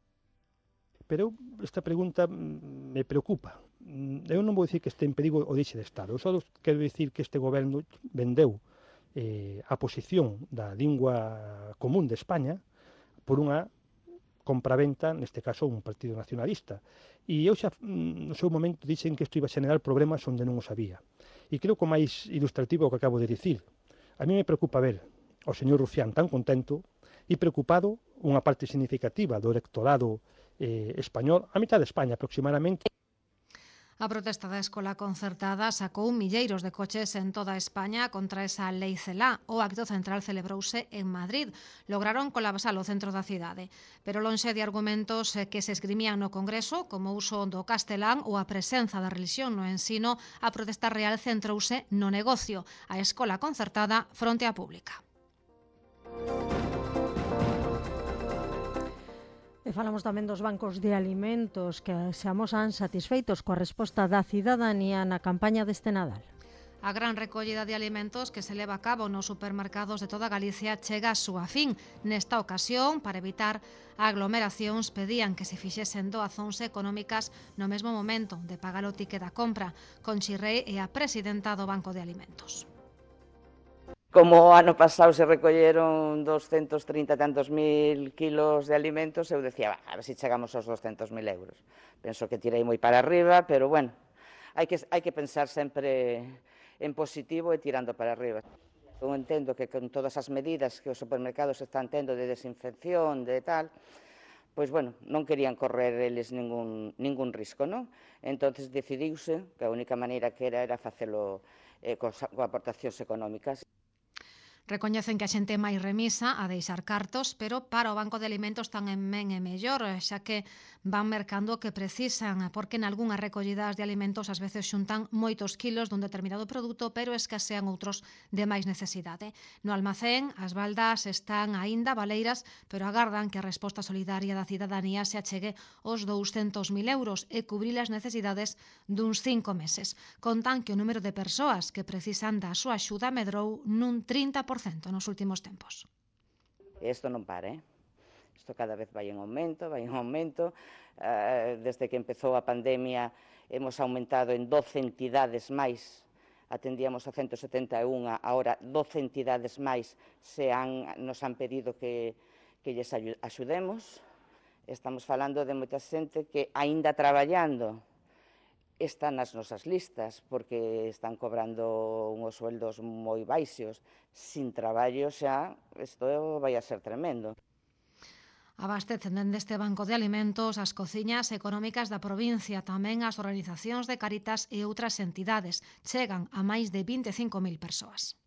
Pero esta pregunta me preocupa. Eu non vou dicir que este en perigo o deixe de estar. Eu só quero dicir que este goberno vendeu eh, a posición da lingua común de España por unha compraventa, neste caso un partido nacionalista. E eu xa no seu momento dixen que isto iba a xenerar problemas onde non os había. E creo que o máis ilustrativo que acabo de dicir. A mí me preocupa ver o señor Rufián tan contento e preocupado unha parte significativa do electorado eh, español, a mitad de España aproximadamente. A protesta da escola concertada sacou milleiros de coches en toda España contra esa lei Celaá. O acto central celebrouse en Madrid. Lograron colapsar o centro da cidade. Pero lonxe de argumentos que se esgrimían no Congreso, como o uso do castelán ou a presenza da relixión no ensino, a protesta real centrouse no negocio, a escola concertada fronte á pública. E falamos tamén dos bancos de alimentos que se amosan satisfeitos coa resposta da cidadanía na campaña deste Nadal. A gran recollida de alimentos que se leva a cabo nos supermercados de toda Galicia chega a súa fin. Nesta ocasión, para evitar aglomeracións, pedían que se fixesen doazóns económicas no mesmo momento de pagar o ticket da compra. Conchi Rei é a presidenta do Banco de Alimentos. Como o ano pasado se recolleron doscientos trinta e tantos mil kilos de alimentos, eu decía, a ver se chegamos aos doscientos mil euros. Penso que tirei moi para arriba, pero bueno, hai que, hai que pensar sempre en positivo e tirando para arriba. Eu entendo que con todas as medidas que os supermercados están tendo de desinfección, de tal, pois, bueno, non querían correr eles ningún, ningún risco, non? Entonces decidiuse que a única maneira que era era facelo eh, con, con aportacións económicas. Recoñecen que a xente é máis remisa a deixar cartos, pero para o Banco de Alimentos tamén é mellor, xa que van mercando o que precisan, porque en algunhas recollidas de alimentos ás veces xuntan moitos kilos dun determinado produto, pero escasean outros de máis necesidade. No almacén, as baldas están aínda baleiras, pero agardan que a resposta solidaria da cidadanía se achegue aos douscentos mil euros e cubrir as necesidades duns cinco meses. Contan que o número de persoas que precisan da súa axuda medrou nun trinta por cento nos últimos tempos. Isto non para, eh? Isto cada vez vai en aumento, vai en aumento. Uh, desde que empezou a pandemia hemos aumentado en doce entidades máis. Atendíamos a ciento setenta e un, agora doce entidades máis se han, nos han pedido que, que lles axudemos. Estamos falando de moita xente que aínda traballando están nas nosas listas porque están cobrando unhos sueldos moi baixos. Sin traballo xa, isto vai a ser tremendo. Abastecen dende este banco de alimentos as cociñas económicas da provincia, tamén as organizacións de Cáritas e outras entidades. Chegan a máis de vinte e cinco mil persoas.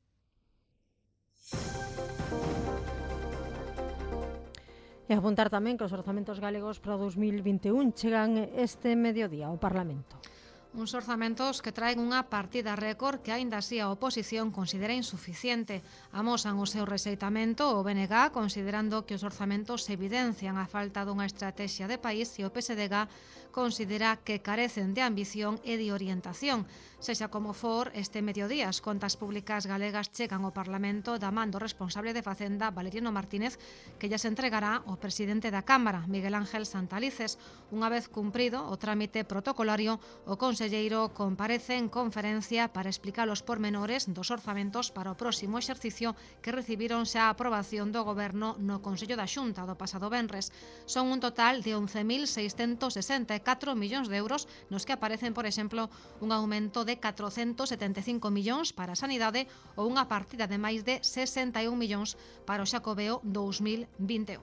E apuntar tamén que os orzamentos galegos para o dous mil vinte e un chegan este mediodía ao Parlamento. Uns orzamentos que traen unha partida récord que aínda así a oposición considera insuficiente. Amosan o seu rexeitamento o B N G, considerando que os orzamentos evidencian a falta dunha estrategia de país, e o P S D G considera que carecen de ambición e de orientación. Sexa como for, este mediodía as contas públicas galegas chegan ao Parlamento da man do responsable de Facenda, Valeriano Martínez, que ya se entregará ao presidente da Cámara, Miguel Ángel Santalices. Unha vez cumprido o trámite protocolario, o conselleiro comparece en conferencia para explicar os pormenores dos orzamentos para o próximo exercicio que recibiron xa a aprobación do Goberno no Consello da Xunta do pasado venres. Son un total de once mil seiscentos sesenta e catro millóns de euros, nos que aparecen, por exemplo, un aumento de catrocentos setenta e cinco millóns para a sanidade ou unha partida de máis de sesenta e un millóns para o Xacobeo dous mil vinte e un.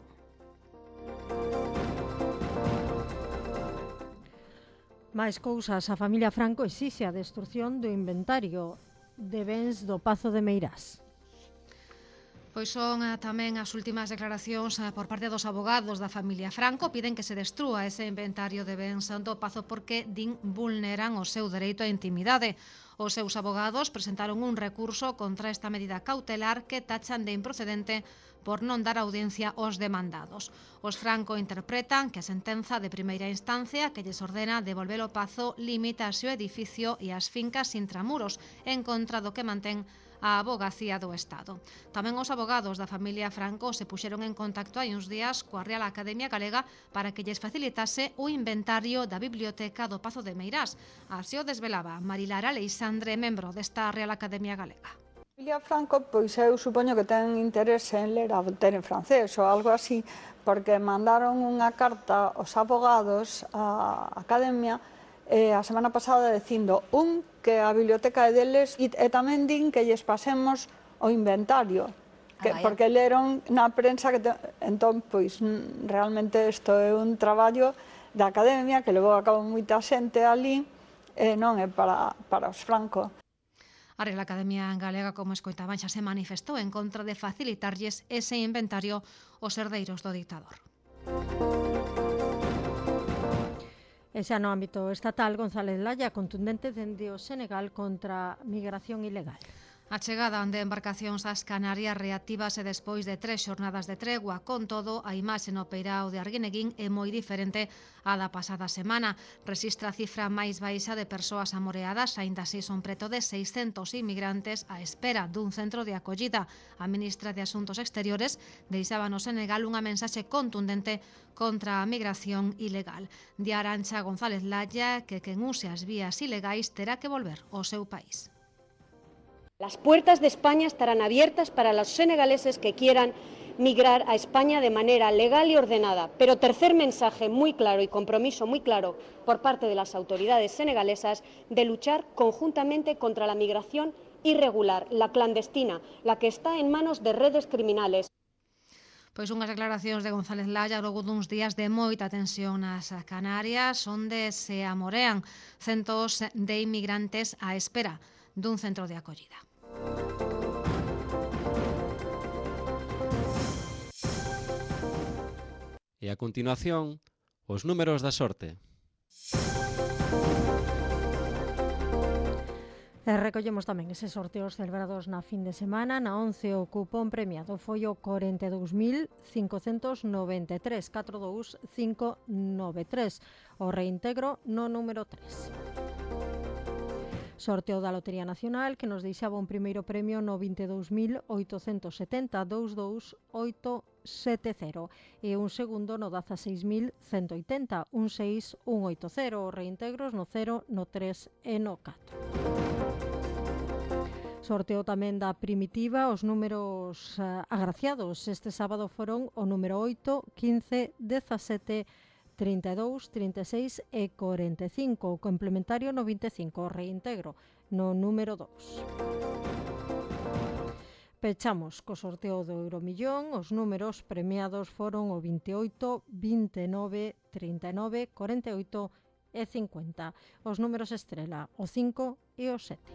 Máis cousas, a familia Franco exixe a destrucción do inventario de bens do Pazo de Meirás. Pois son eh, tamén as últimas declaracións eh, por parte dos abogados da familia Franco. Piden que se destrúa ese inventario de bens do Pazo porque, din, vulneran o seu dereito á intimidade. Os seus abogados presentaron un recurso contra esta medida cautelar que tachan de improcedente por non dar audiencia aos demandados. Os Franco interpretan que a sentenza de primeira instancia que lles ordena devolver o Pazo limita o edificio e as fincas intramuros en contra do que mantén a Avogacía do Estado. Tamén os abogados da familia Franco se puxeron en contacto hai uns días coa Real Academia Galega para que lles facilitase o inventario da biblioteca do Pazo de Meirás. Así o desvelaba Marilar Aleixandre, membro desta Real Academia Galega. A familia Franco, pois eu supoño que ten interese en ler a Voltaire en francés ou algo así, porque mandaron unha carta aos abogados á Academia eh, a semana pasada dicindo un que a biblioteca é deles e, e tamén din que lles pasemos o inventario que, Ah, porque leron na prensa que te, entón pois realmente isto é un traballo da Academia que levou a cabo moita xente ali e non é para, para os Franco. A Real Academia Galega, como escoitaban, xa se manifestou en contra de facilitarlles ese inventario aos herdeiros do dictador. E xa no ámbito estatal, González Laya contundente dende o Senegal contra a migración ilegal. A chegada de embarcacións ás Canarias reactívase despois de tres xornadas de tregua. Con todo, a imaxe no peirao de Arguineguín é moi diferente á da pasada semana. Resistra a cifra máis baixa de persoas amoreadas, aínda así son preto de seiscentos inmigrantes á espera dun centro de acollida. A ministra de Asuntos Exteriores deixaba no Senegal unha mensaxe contundente contra a migración ilegal. Di Arantxa González Laya que quen use as vías ilegais terá que volver ao seu país. Las puertas de España estarán abiertas para los senegaleses que quieran migrar a España de manera legal y ordenada. Pero tercer mensaje muy claro y compromiso muy claro por parte de las autoridades senegalesas de luchar conjuntamente contra la migración irregular, la clandestina, la que está en manos de redes criminales. Pois unhas declaracións de González Laya logo duns días de moita tensión nas Canarias, onde se amorean centos de inmigrantes á espera dun centro de acollida. E a continuación, os números da sorte. E recollemos tamén eses sorteos celebrados na fin de semana. Na once o cupón premiado foi o corenta e dous mil cincocentos noventa e tres, catro dous cinco nove tres. O reintegro no número tres. Sorteo da Lotería Nacional que nos deixaba un primeiro premio no vinte e dous mil oitocentos setenta, vinte e dous mil oitocentos setenta e un segundo no dezaseis mil cento oitenta, dezasseis mil cento oitenta. Os reintegros no cero, no tres e no catro. Sorteo tamén da Primitiva, os números uh, agraciados este sábado foron o número oito, quince, dezasete, trinta e dous, trinta e seis e corenta e cinco, o complementario no vinte e cinco, o reintegro no número dous. Pechamos co sorteo do Euromillón, os números premiados foron o vinte e oito, vinte e nove, trinta e nove, corenta e oito e cincuenta. Os números estrela, o cinco e o sete.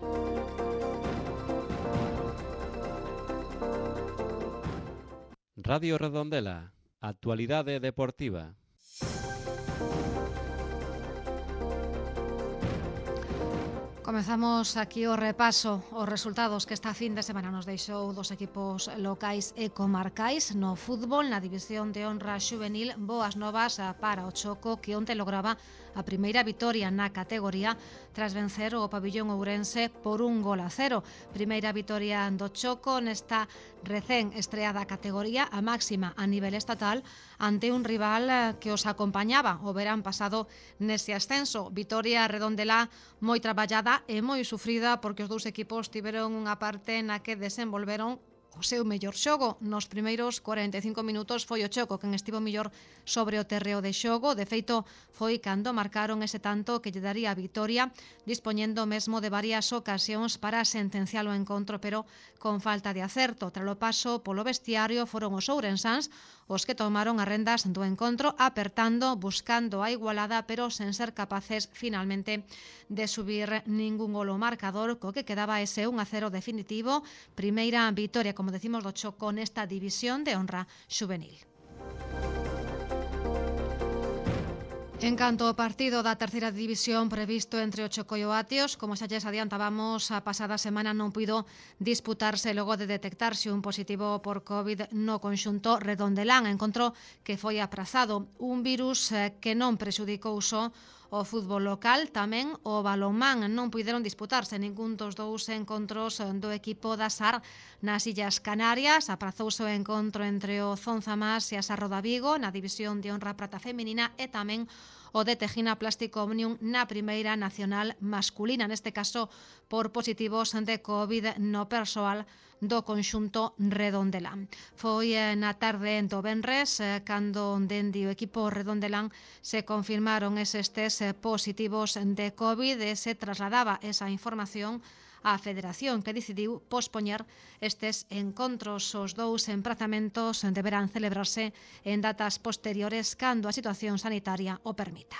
Radio Redondela, actualidade deportiva. Comezamos aquí o repaso os resultados que esta fin de semana nos deixou dos equipos locais e comarcais. No fútbol, na división de honra xuvenil, boas novas para o Choco, que onte lograba a primeira vitoria na categoría tras vencer o pabillón ourense por un gol a cero. Primeira vitoria do Choco nesta recén estreada categoría, a máxima a nivel estatal, ante un rival que os acompañaba o verán pasado nese ascenso. Vitoria redondelá moi traballada e moi sufrida porque os dous equipos tiveron unha parte na que desenvolveron o seu mellor xogo. Nos primeiros cuarenta e cinco minutos foi o Choco quen estivo mellor sobre o terreo de xogo. De feito, foi cando marcaron ese tanto que lle daría a vitoria, dispoñendo mesmo de varias ocasións para sentenciar o encontro, pero con falta de acerto. Tralo paso polo vestiario foron os ourensáns os que tomaron as rendas do encontro, apertando, buscando a igualada, pero sen ser capaces finalmente de subir ningún gol ao marcador, co que quedaba ese un a cero definitivo. Primeira vitoria, como decimos, do Choco nesta división de honra xuvenil. En canto ao partido da terceira división previsto entre o Choco e o Atios, como xa lles adiantábamos, a pasada semana non puido disputarse logo de detectarse un positivo por COVID no conxunto redondelán, encontro que foi aprazado. Un virus que non prexudicou só o fútbol local, tamén o balonmán. Non puideron disputarse ningún dos dous encontros do equipo da S A R nas Illas Canarias. Aprazouse o encontro entre o Zonzamás e a Sarroda Vigo na división de honra prata feminina e tamén o de Tejina Plástico Omnium na primeira nacional masculina, neste caso por positivos de COVID no persoal do conxunto redondelán. Foi na tarde do venres cando dende o equipo redondelán se confirmaron eses test positivos de COVID e se trasladaba esa información á Federación, que decidiu pospoñer estes encontros. Os dous emprazamentos deberán celebrarse en datas posteriores cando a situación sanitaria o permita.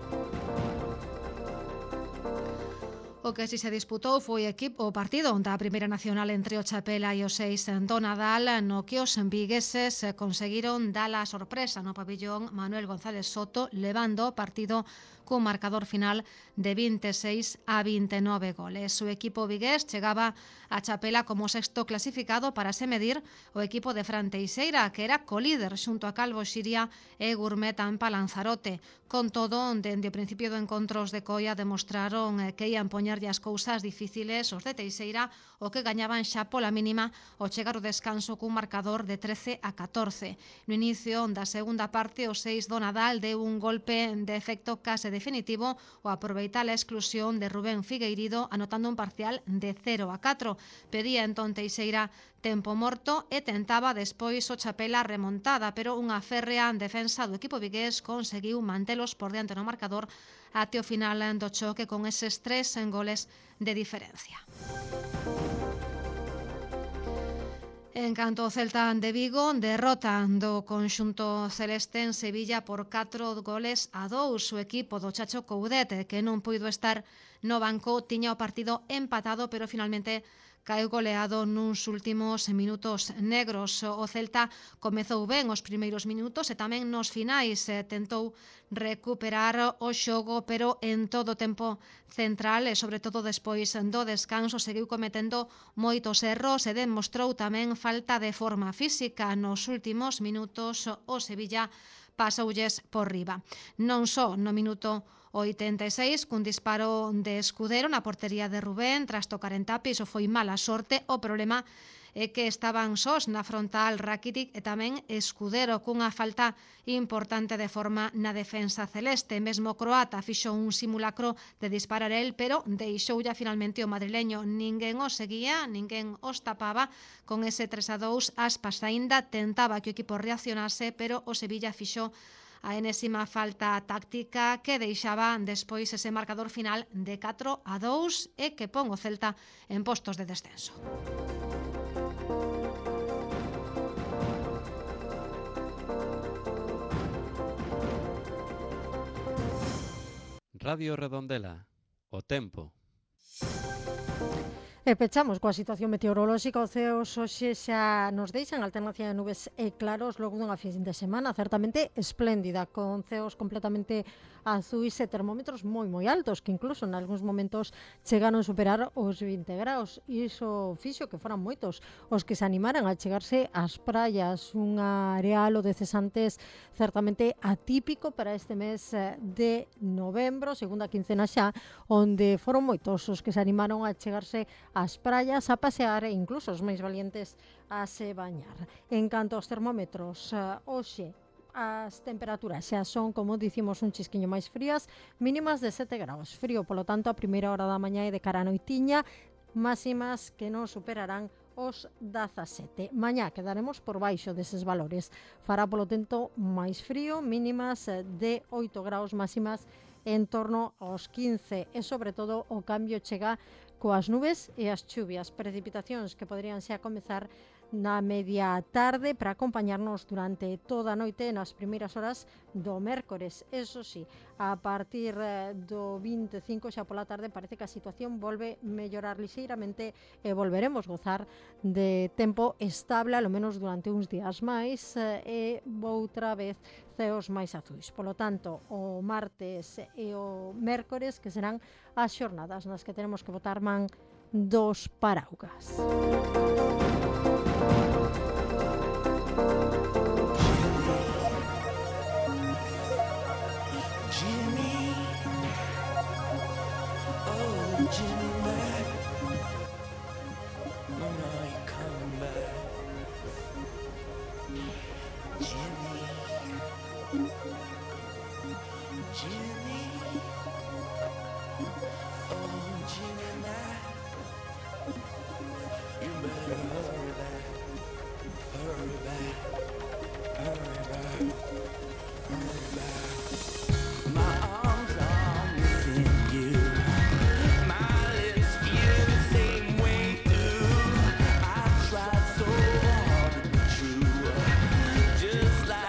O que si se disputou foi equipo o partido da Primeira Nacional entre o Chapela e o seis do Nadal, no que os vigueses conseguiron dar a sorpresa no pabillón Manuel González Soto, levando o partido cun marcador final de vinte e seis a vinte e nove goles. O equipo vigués chegaba a Chapela como sexto clasificado para se medir o equipo de Fran Teixeira, que era colíder xunto a Calvo Xiria e Gourmet Ampa Lanzarote. Con todo, dende o principio do encontro os de Coia demostraron que ian poñerlle as cousas difíciles os de Teixeira, o que gañaban xa pola mínima ao chegar o descanso cun marcador de trece a catorce. No inicio da segunda parte, o seis do Nadal deu un golpe de efecto case definitivo ao aproveitar a exclusión de Rubén Figueirido, anotando un parcial de cero a catro. Pedía entón Teixeira tempo morto e tentaba despois o Chapela remontada, pero unha férrea defensa do equipo vigués conseguiu mantelos por diante no marcador até o final do choque con eses tres goles de diferencia. En canto ao Celta de Vigo, derrota do conxunto celeste en Sevilla por catro goles a dous. O equipo do Chacho Coudet, que non puido estar no banco, tiña o partido empatado, pero finalmente caeu goleado nuns últimos minutos negros. O Celta comezou ben os primeiros minutos e tamén nos finais tentou recuperar o xogo, pero en todo o tempo central e sobre todo despois do descanso seguiu cometendo moitos erros e demostrou tamén falta de forma física. Nos últimos minutos o Sevilla pasoulles por riba. Non só no minuto oitenta e seis, cun disparo de Escudero na portería de Rubén tras tocar en tape, iso foi mala sorte. O problema é que estaban sós na frontal Rakitic e tamén Escudero, cunha falta importante de forma na defensa celeste. Mesmo o croata fixo un simulacro de disparar el, pero deixou ya finalmente o madrileño. Ninguén o seguía, ninguén os tapaba. Con ese tres a dous, Aspas aínda tentaba que o equipo reaccionase, pero o Sevilla fixo a enésima falta táctica que deixaba despois ese marcador final de catro a dous e que pon o Celta en postos de descenso. Radio Redondela, o tempo. E pechamos coa situación meteorolóxica. Os ceos hoxe xa nos deixan alternancia de nubes e claros logo dunha fin de semana certamente espléndida, con ceos completamente azuis e termómetros moi moi altos, que incluso en algúns momentos chegaron a superar os vinte graus. E iso fixo que foran moitos os que se animaran a chegarse ás praias, un arealo de cesantes certamente atípico para este mes de novembro, segunda quincena xa, onde foron moitos os que se animaron a chegarse ás praias, a pasear e incluso os máis valientes a se bañar. En canto aos termómetros, hoxe as temperaturas xa son, como dicimos, un chisquiño máis frías, mínimas de sete graus. Frío, polo tanto, a primeira hora da mañá e de cara a noitiña, máximas que non superarán os dezasete. Mañá quedaremos por baixo deses valores. Fará, polo tanto, máis frío, mínimas de oito graus, máximas en torno aos quince. E, sobre todo, o cambio chega coas nubes e as chuvias, precipitacións que poderían xa comezar na media tarde para acompañarnos durante toda a noite nas primeiras horas do mércores. Eso sí, a partir do vinte e cinco xa pola tarde parece que a situación volve mellorar lixeiramente e volveremos gozar de tempo estable, alo menos durante uns días máis, e outra vez ceos máis azuis. Polo tanto, o martes e o mércores que serán as xornadas nas que tenemos que botar man dos paraugas. Jimmy, oh Jimmy Mac, when are you coming back? Jimmy, Jimmy, oh Jimmy Mac, you better hurry back, hurry back, hurry back, hurry back. My arms are missing you. My lips feel the same way too. I tried so hard to be true, just like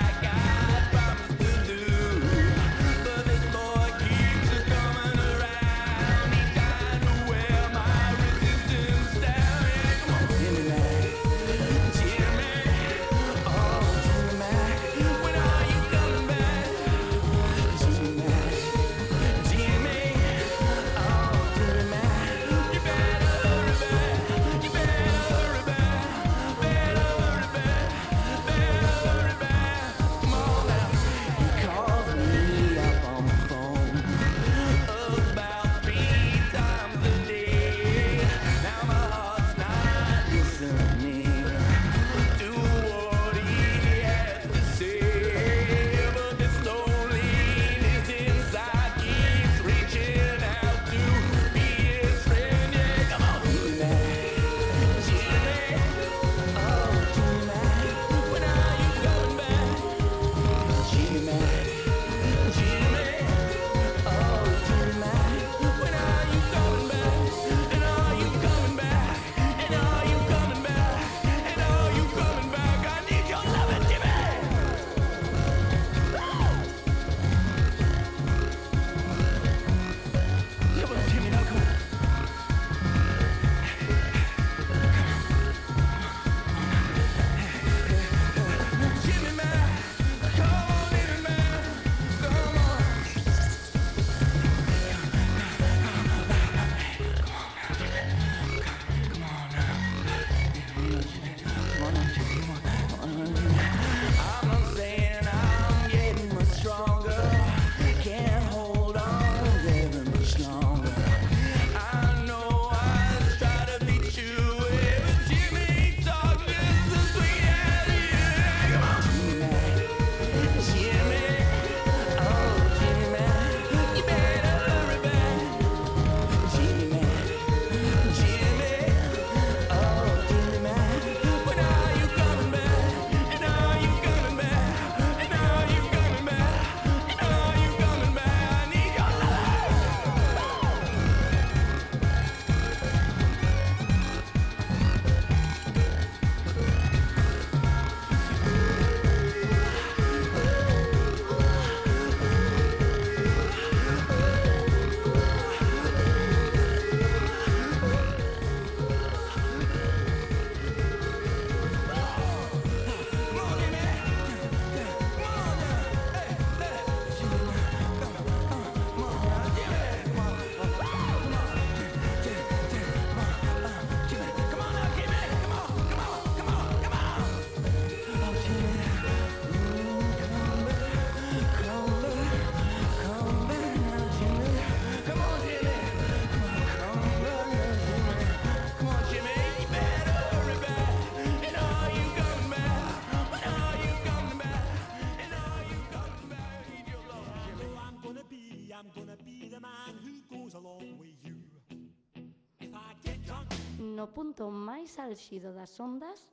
no punto máis álxido das ondas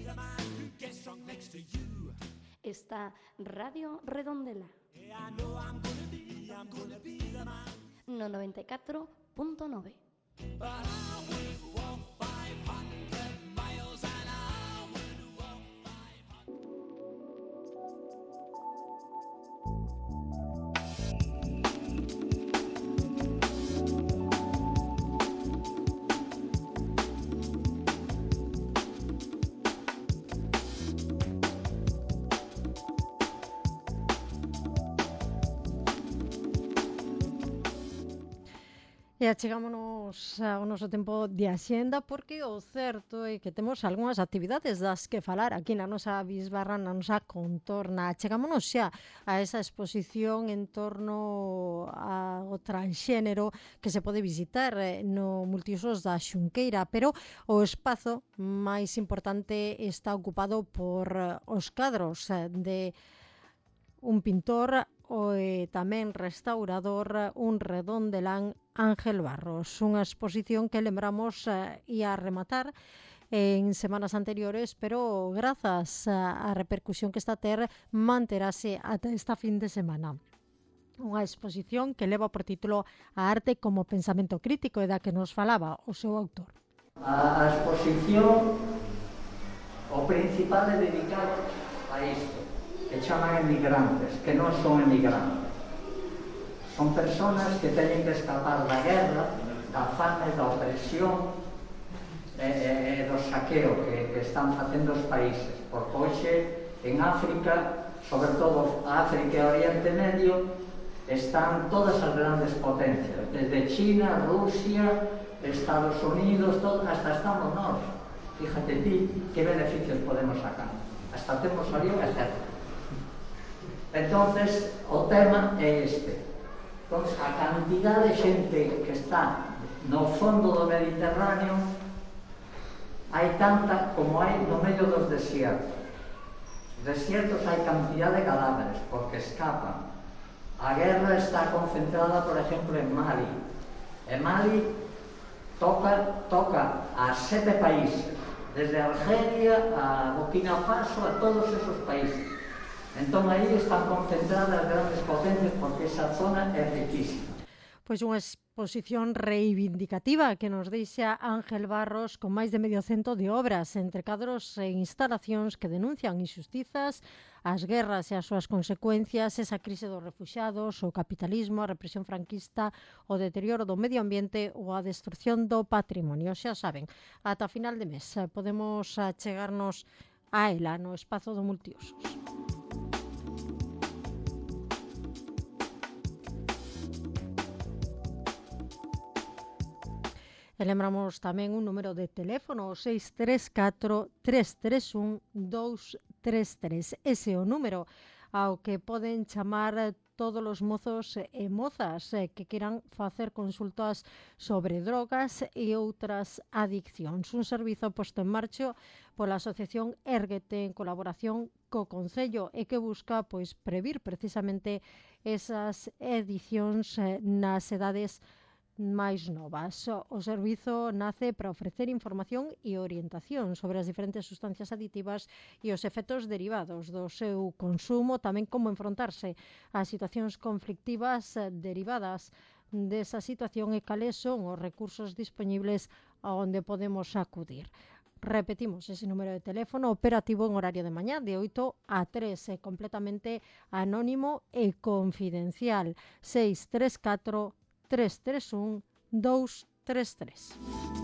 está Radio Redondela no noventa e catro punto nove. E achegámonos ao noso tempo de axenda porque o certo é que temos algunhas actividades das que falar aquí na nosa bisbarra, na nosa contorna. Achegámonos xa a esa exposición en torno ao transxénero que se pode visitar no Multiusos da Xunqueira, pero o espazo máis importante está ocupado por os cadros de un pintor e tamén restaurador, un redondelán, Ángel Barros. Unha exposición que lembramos eh, ia rematar en semanas anteriores, pero grazas á repercusión que está a ter, manterase ata esta fin de semana. Unha exposición que leva por título A arte como pensamento crítico e da que nos falaba o seu autor. A, a exposición, o principal é dedicado a isto, que chaman emigrantes, que non son emigrantes. Son personas que teñen que escapar da guerra, da fame, da opresión e, e, e do saqueo que, que están facendo os países. Porque hoxe, en África, sobre todo África e Oriente Medio, están todas as grandes potencias, desde China, Rusia, Estados Unidos, todo, hasta estamos nós. Fíjate ti, que beneficios podemos sacar. Hasta temos ali o ejército. Entonces, o tema é este. Entón, a cantidad de xente que está no fondo do Mediterráneo hai tanta como hai no medio dos desiertos. Os desiertos hai cantidad de cadáveres porque escapan. A guerra está concentrada, por exemplo, en Mali. En Mali toca, toca a sete países, desde Argelia a Burkina Faso, a todos esos países. Entón, aí están concentradas grandes potencias porque esa zona é riquísima. Pois unha exposición reivindicativa que nos deixa Ángel Barros con máis de medio cento de obras, entre cadros e instalacións que denuncian injustizas, as guerras e as súas consecuencias, esa crise dos refuxiados, o capitalismo, a represión franquista, o deterioro do medio ambiente ou a destrucción do patrimonio. Xa saben, ata final de mes podemos chegarnos a ela no espazo do Multiusos. E lembramos tamén un número de teléfono, o seis tres catro, tres tres un, dous tres tres. Ese é o número ao que poden chamar todos os mozos e mozas que queiran facer consultas sobre drogas e outras adiccións. Un servizo posto en marcha pola Asociación Érguete en colaboración co Concello e que busca pois previr precisamente esas adiccións nas edades máis novas. O servizo nace para ofrecer información e orientación sobre as diferentes sustancias aditivas e os efectos derivados do seu consumo, tamén como enfrontarse ás situacións conflictivas derivadas desa situación e cales son os recursos dispoñibles a onde podemos acudir. Repetimos ese número de teléfono operativo en horario de mañá de oito a tres, é completamente anónimo e confidencial. seis tres catro, tres tres un, dous tres tres.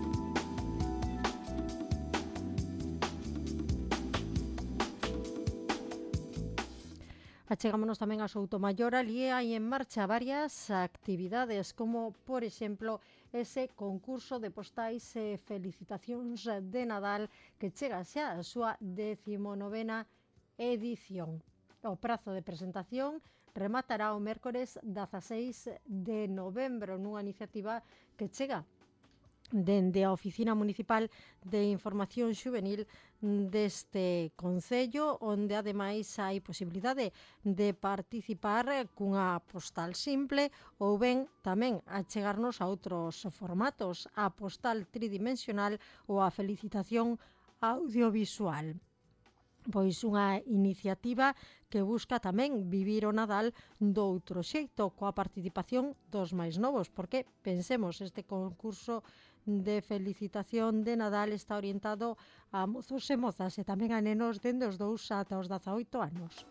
Achegámonos tamén a Soutomaior, ali hai en marcha varias actividades, como, por exemplo, ese concurso de postais e felicitacións de Nadal que chega xa a súa decimonovena edición. O prazo de presentación rematará o mércores dezaseis de novembro nunha iniciativa que chega dende a Oficina Municipal de Información Xuvenil deste Concello, onde ademais hai posibilidade de participar cunha postal simple ou ben tamén achegarnos a outros formatos, a postal tridimensional ou a felicitación audiovisual. Pois unha iniciativa que busca tamén vivir o Nadal doutro xeito, coa participación dos máis novos, porque, pensemos, este concurso de felicitación de Nadal está orientado a mozos e mozas e tamén a nenos dende os dous ata os dezaoito anos.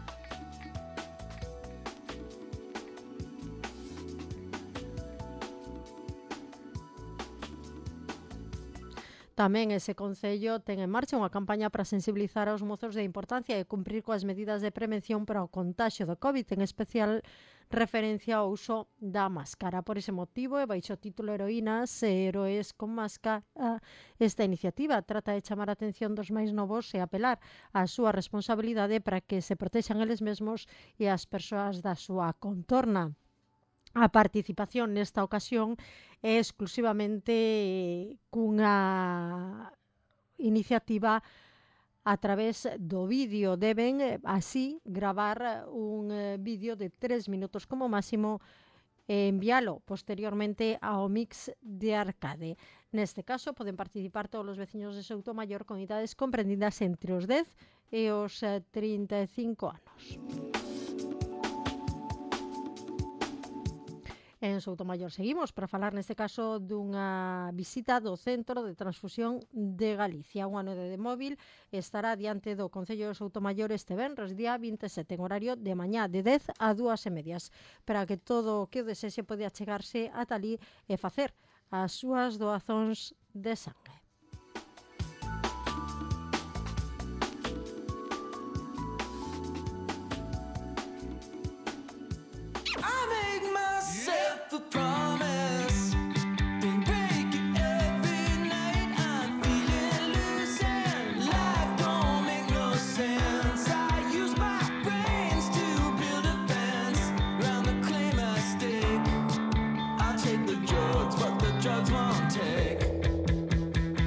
Tamén ese concello ten en marcha unha campaña para sensibilizar aos mozos da importancia de cumprir coas medidas de prevención para o contaxio do COVID, en especial referencia ao uso da máscara. Por ese motivo, e baixo o título Heroínas e Heroes con Máscara, esta iniciativa trata de chamar a atención dos máis novos e apelar á súa responsabilidade para que se protexan eles mesmos e as persoas da súa contorna. A participación nesta ocasión é exclusivamente cunha iniciativa a través do vídeo. Deben así gravar un vídeo de tres minutos como máximo e envialo posteriormente ao mix de arcade. Neste caso poden participar todos os veciños de Soutomaior con idades comprendidas entre os dez e os trinta e cinco anos. En Soutomaior seguimos para falar neste caso dunha visita do Centro de Transfusión de Galicia. Un ano de móvil estará diante do Concello de Soutomaior este venres, día vinte e sete, en horario de mañá de dez a dúas e medias, para que todo o que o desexe pode achegarse ata ali e facer as súas doazóns de sangue. A promise, been breaking every night. I'm feeling loose and life don't make no sense. I use my brains to build a fence round the claim I stake. I'll take the drugs, but the drugs won't take.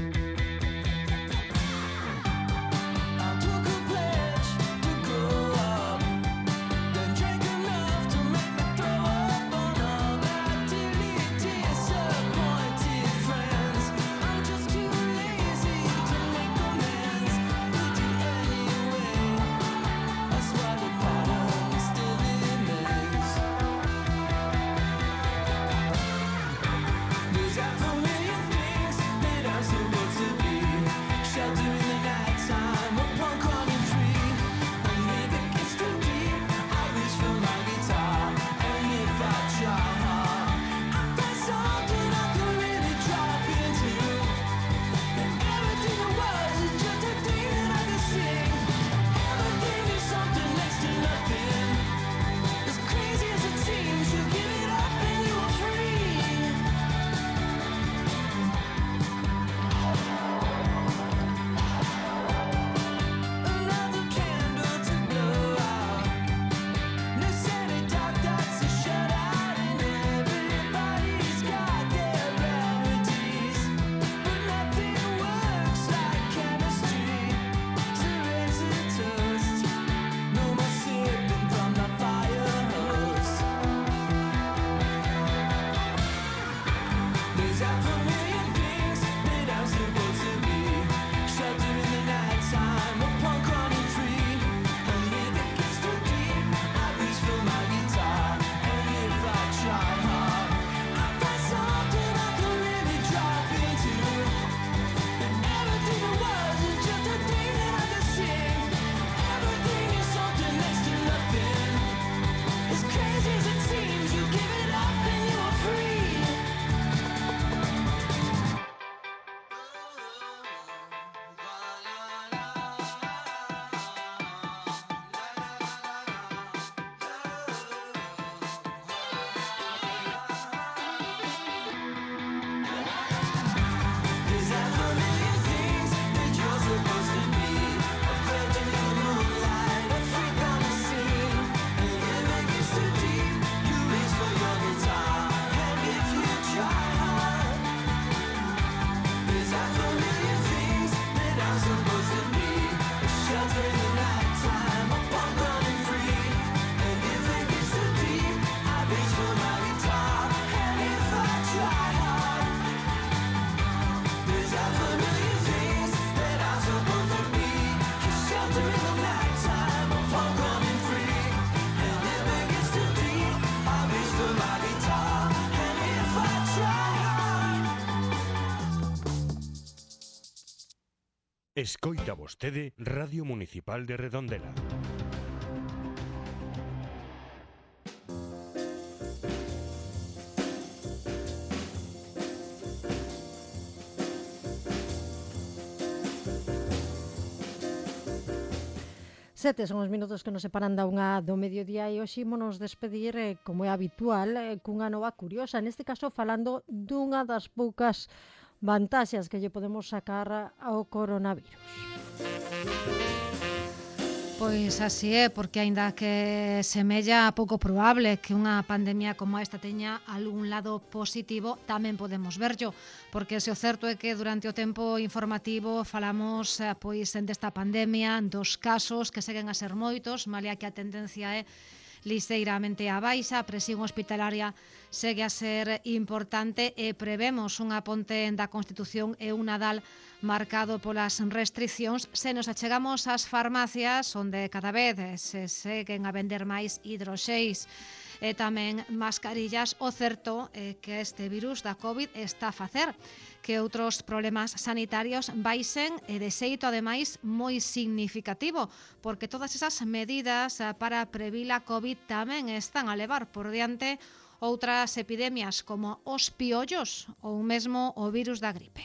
Escoita vostede Radio Municipal de Redondela. Sete son os minutos que nos separan da unha do mediodía e hoxe ímonos despedir, eh, como é habitual, eh, cunha nova curiosa, neste caso falando dunha das poucas vantaxes que lle podemos sacar ao coronavirus. Pois así é, porque aínda que semella pouco probable que unha pandemia como esta teña algún lado positivo, tamén podemos verllo, porque se o certo é que durante o tempo informativo falamos pois desta pandemia, dos casos que seguen a ser moitos, malia que a tendencia é liseiramente á baixa, a presión hospitalaria segue a ser importante e prevemos unha ponte da Constitución e un Nadal marcado polas restriccións se nos achegamos ás farmacias onde cada vez se seguen a vender máis hidroxeis e tamén mascarillas. O certo é que este virus da COVID está a facer que outros problemas sanitarios baixen e de xeito, ademais, moi significativo, porque todas esas medidas para previr a COVID tamén están a levar por diante outras epidemias como os piollos ou mesmo o virus da gripe.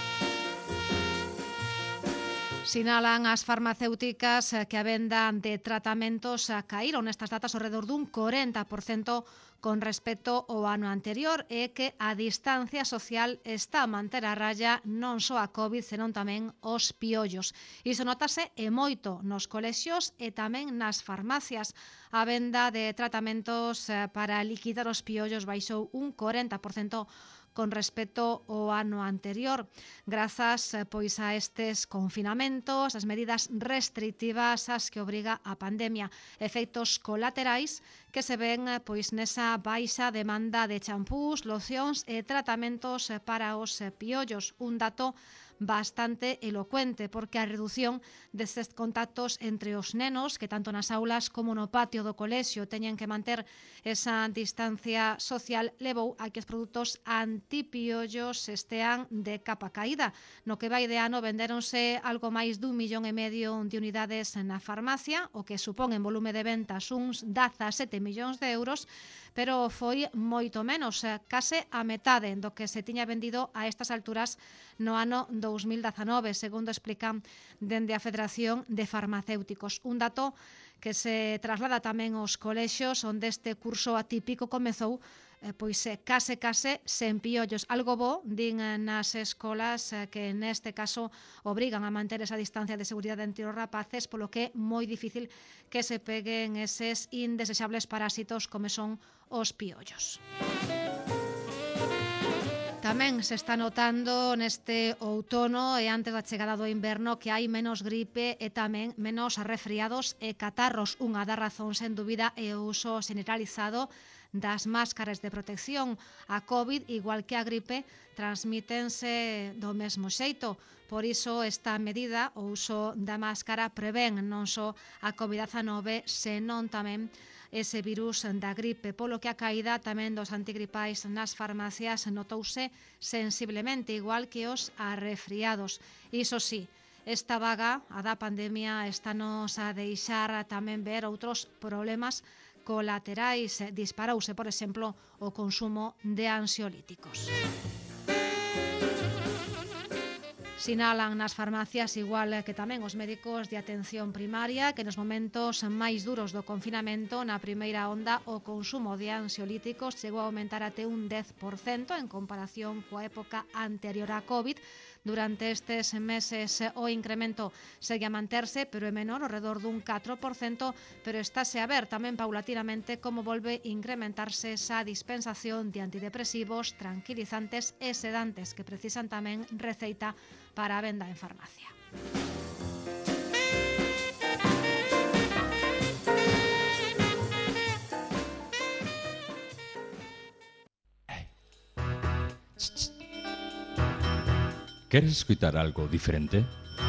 Sinalan as farmacéuticas que a venda de tratamentos caíron nestas datas ao redor dun corenta por cento con respecto ao ano anterior e que a distancia social está a manter a raya non só a COVID, senón tamén os piollos. Iso notase e moito nos colexios e tamén nas farmacias. A venda de tratamentos para liquidar os piollos baixou un corenta por cento con respecto ao ano anterior, grazas pois a estes confinamentos, as medidas restrictivas ás que obriga a pandemia, efectos colaterais que se ven pois nesa baixa demanda de champús, locións e tratamentos para os piollos, un dato bastante elocuente, porque a redución destes contactos entre os nenos, que tanto nas aulas como no patio do colexio teñen que manter esa distancia social, levou a que os produtos antipiollos estean de capa caída. No que vai de ano vendéronse algo máis dun millón e medio de unidades na farmacia, o que supón en volume de ventas uns dezasete millóns de euros, pero foi moito menos, case a metade do que se tiña vendido a estas alturas no ano dous mil dezanove, segundo explican dende a Federación de Farmacéuticos. Un dato que se traslada tamén aos colexios onde este curso atípico comezou pois case case sen piollos. Algo bo, din nas escolas que neste caso obrigan a manter esa distancia de seguridade entre os rapaces, polo que é moi difícil que se peguen eses indesexables parásitos como son os piollos. Tamén se está notando neste outono e antes da chegada do inverno que hai menos gripe e tamén menos resfriados e catarros. Unha das razóns, sen dúbida, é o uso generalizado das máscaras de protección. A COVID, igual que a gripe, transmítense do mesmo xeito. Por iso, esta medida, o uso da máscara, prevén non só a COVID dezanove, senón tamén ese virus da gripe, polo que a caída tamén dos antigripais nas farmacias notouse sensiblemente, igual que os arresfriados. Iso sí, esta vaga, a da pandemia, estános a deixar tamén ver outros problemas colaterais. Disparouse, por exemplo, o consumo de ansiolíticos. Sinalan nas farmacias, igual que tamén os médicos de atención primaria, que nos momentos máis duros do confinamento, na primeira onda, o consumo de ansiolíticos chegou a aumentar até un dez por cento en comparación coa época anterior á COVID. Durante estes meses o incremento segue a manterse, pero é menor, ao redor dun catro por cento, pero estáse a ver tamén paulatinamente como volve incrementarse esa dispensación de antidepresivos, tranquilizantes e sedantes que precisan tamén receita para a venda en farmacia. Queres escutar algo diferente?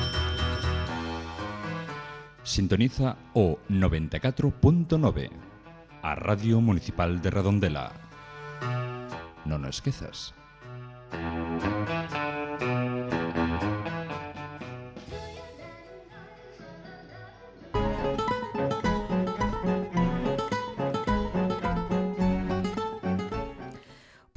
Sintoniza o noventa e catro punto nove, a Radio Municipal de Redondela. Non o esquezas.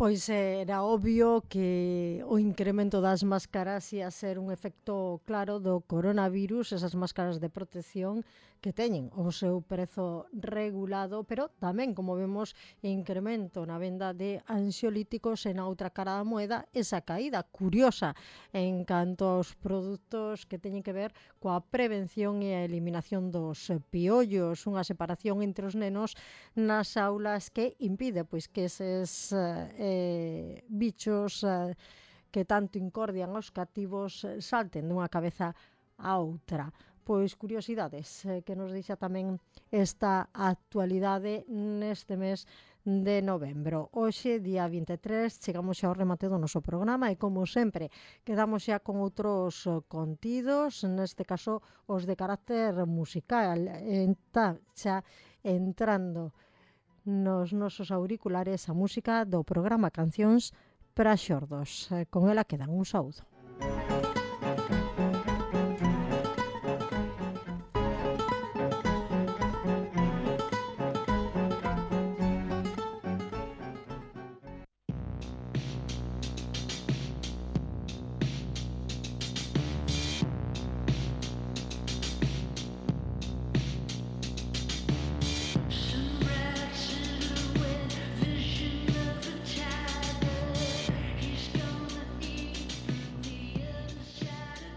Pois era obvio que o incremento das máscaras ia ser un efecto claro do coronavirus, esas máscaras de protección que teñen o seu prezo regulado, pero tamén, como vemos, incremento na venda de ansiolíticos e na outra cara da moeda esa caída curiosa en canto aos produtos que teñen que ver coa prevención e a eliminación dos piollos, unha separación entre os nenos nas aulas que impide pois que eses eh, bichos eh, que tanto incordian aos cativos eh, salten dunha cabeza a outra. Pois curiosidades eh, que nos deixa tamén esta actualidade neste mes de novembro. Hoxe, día vinte e tres, chegamos xa ao remate do noso programa e, como sempre, quedamos xa con outros contidos, neste caso os de carácter musical. Está xa entrando nos nosos auriculares a música do programa Cancións para Xordos. Con ela quedan un saúdo.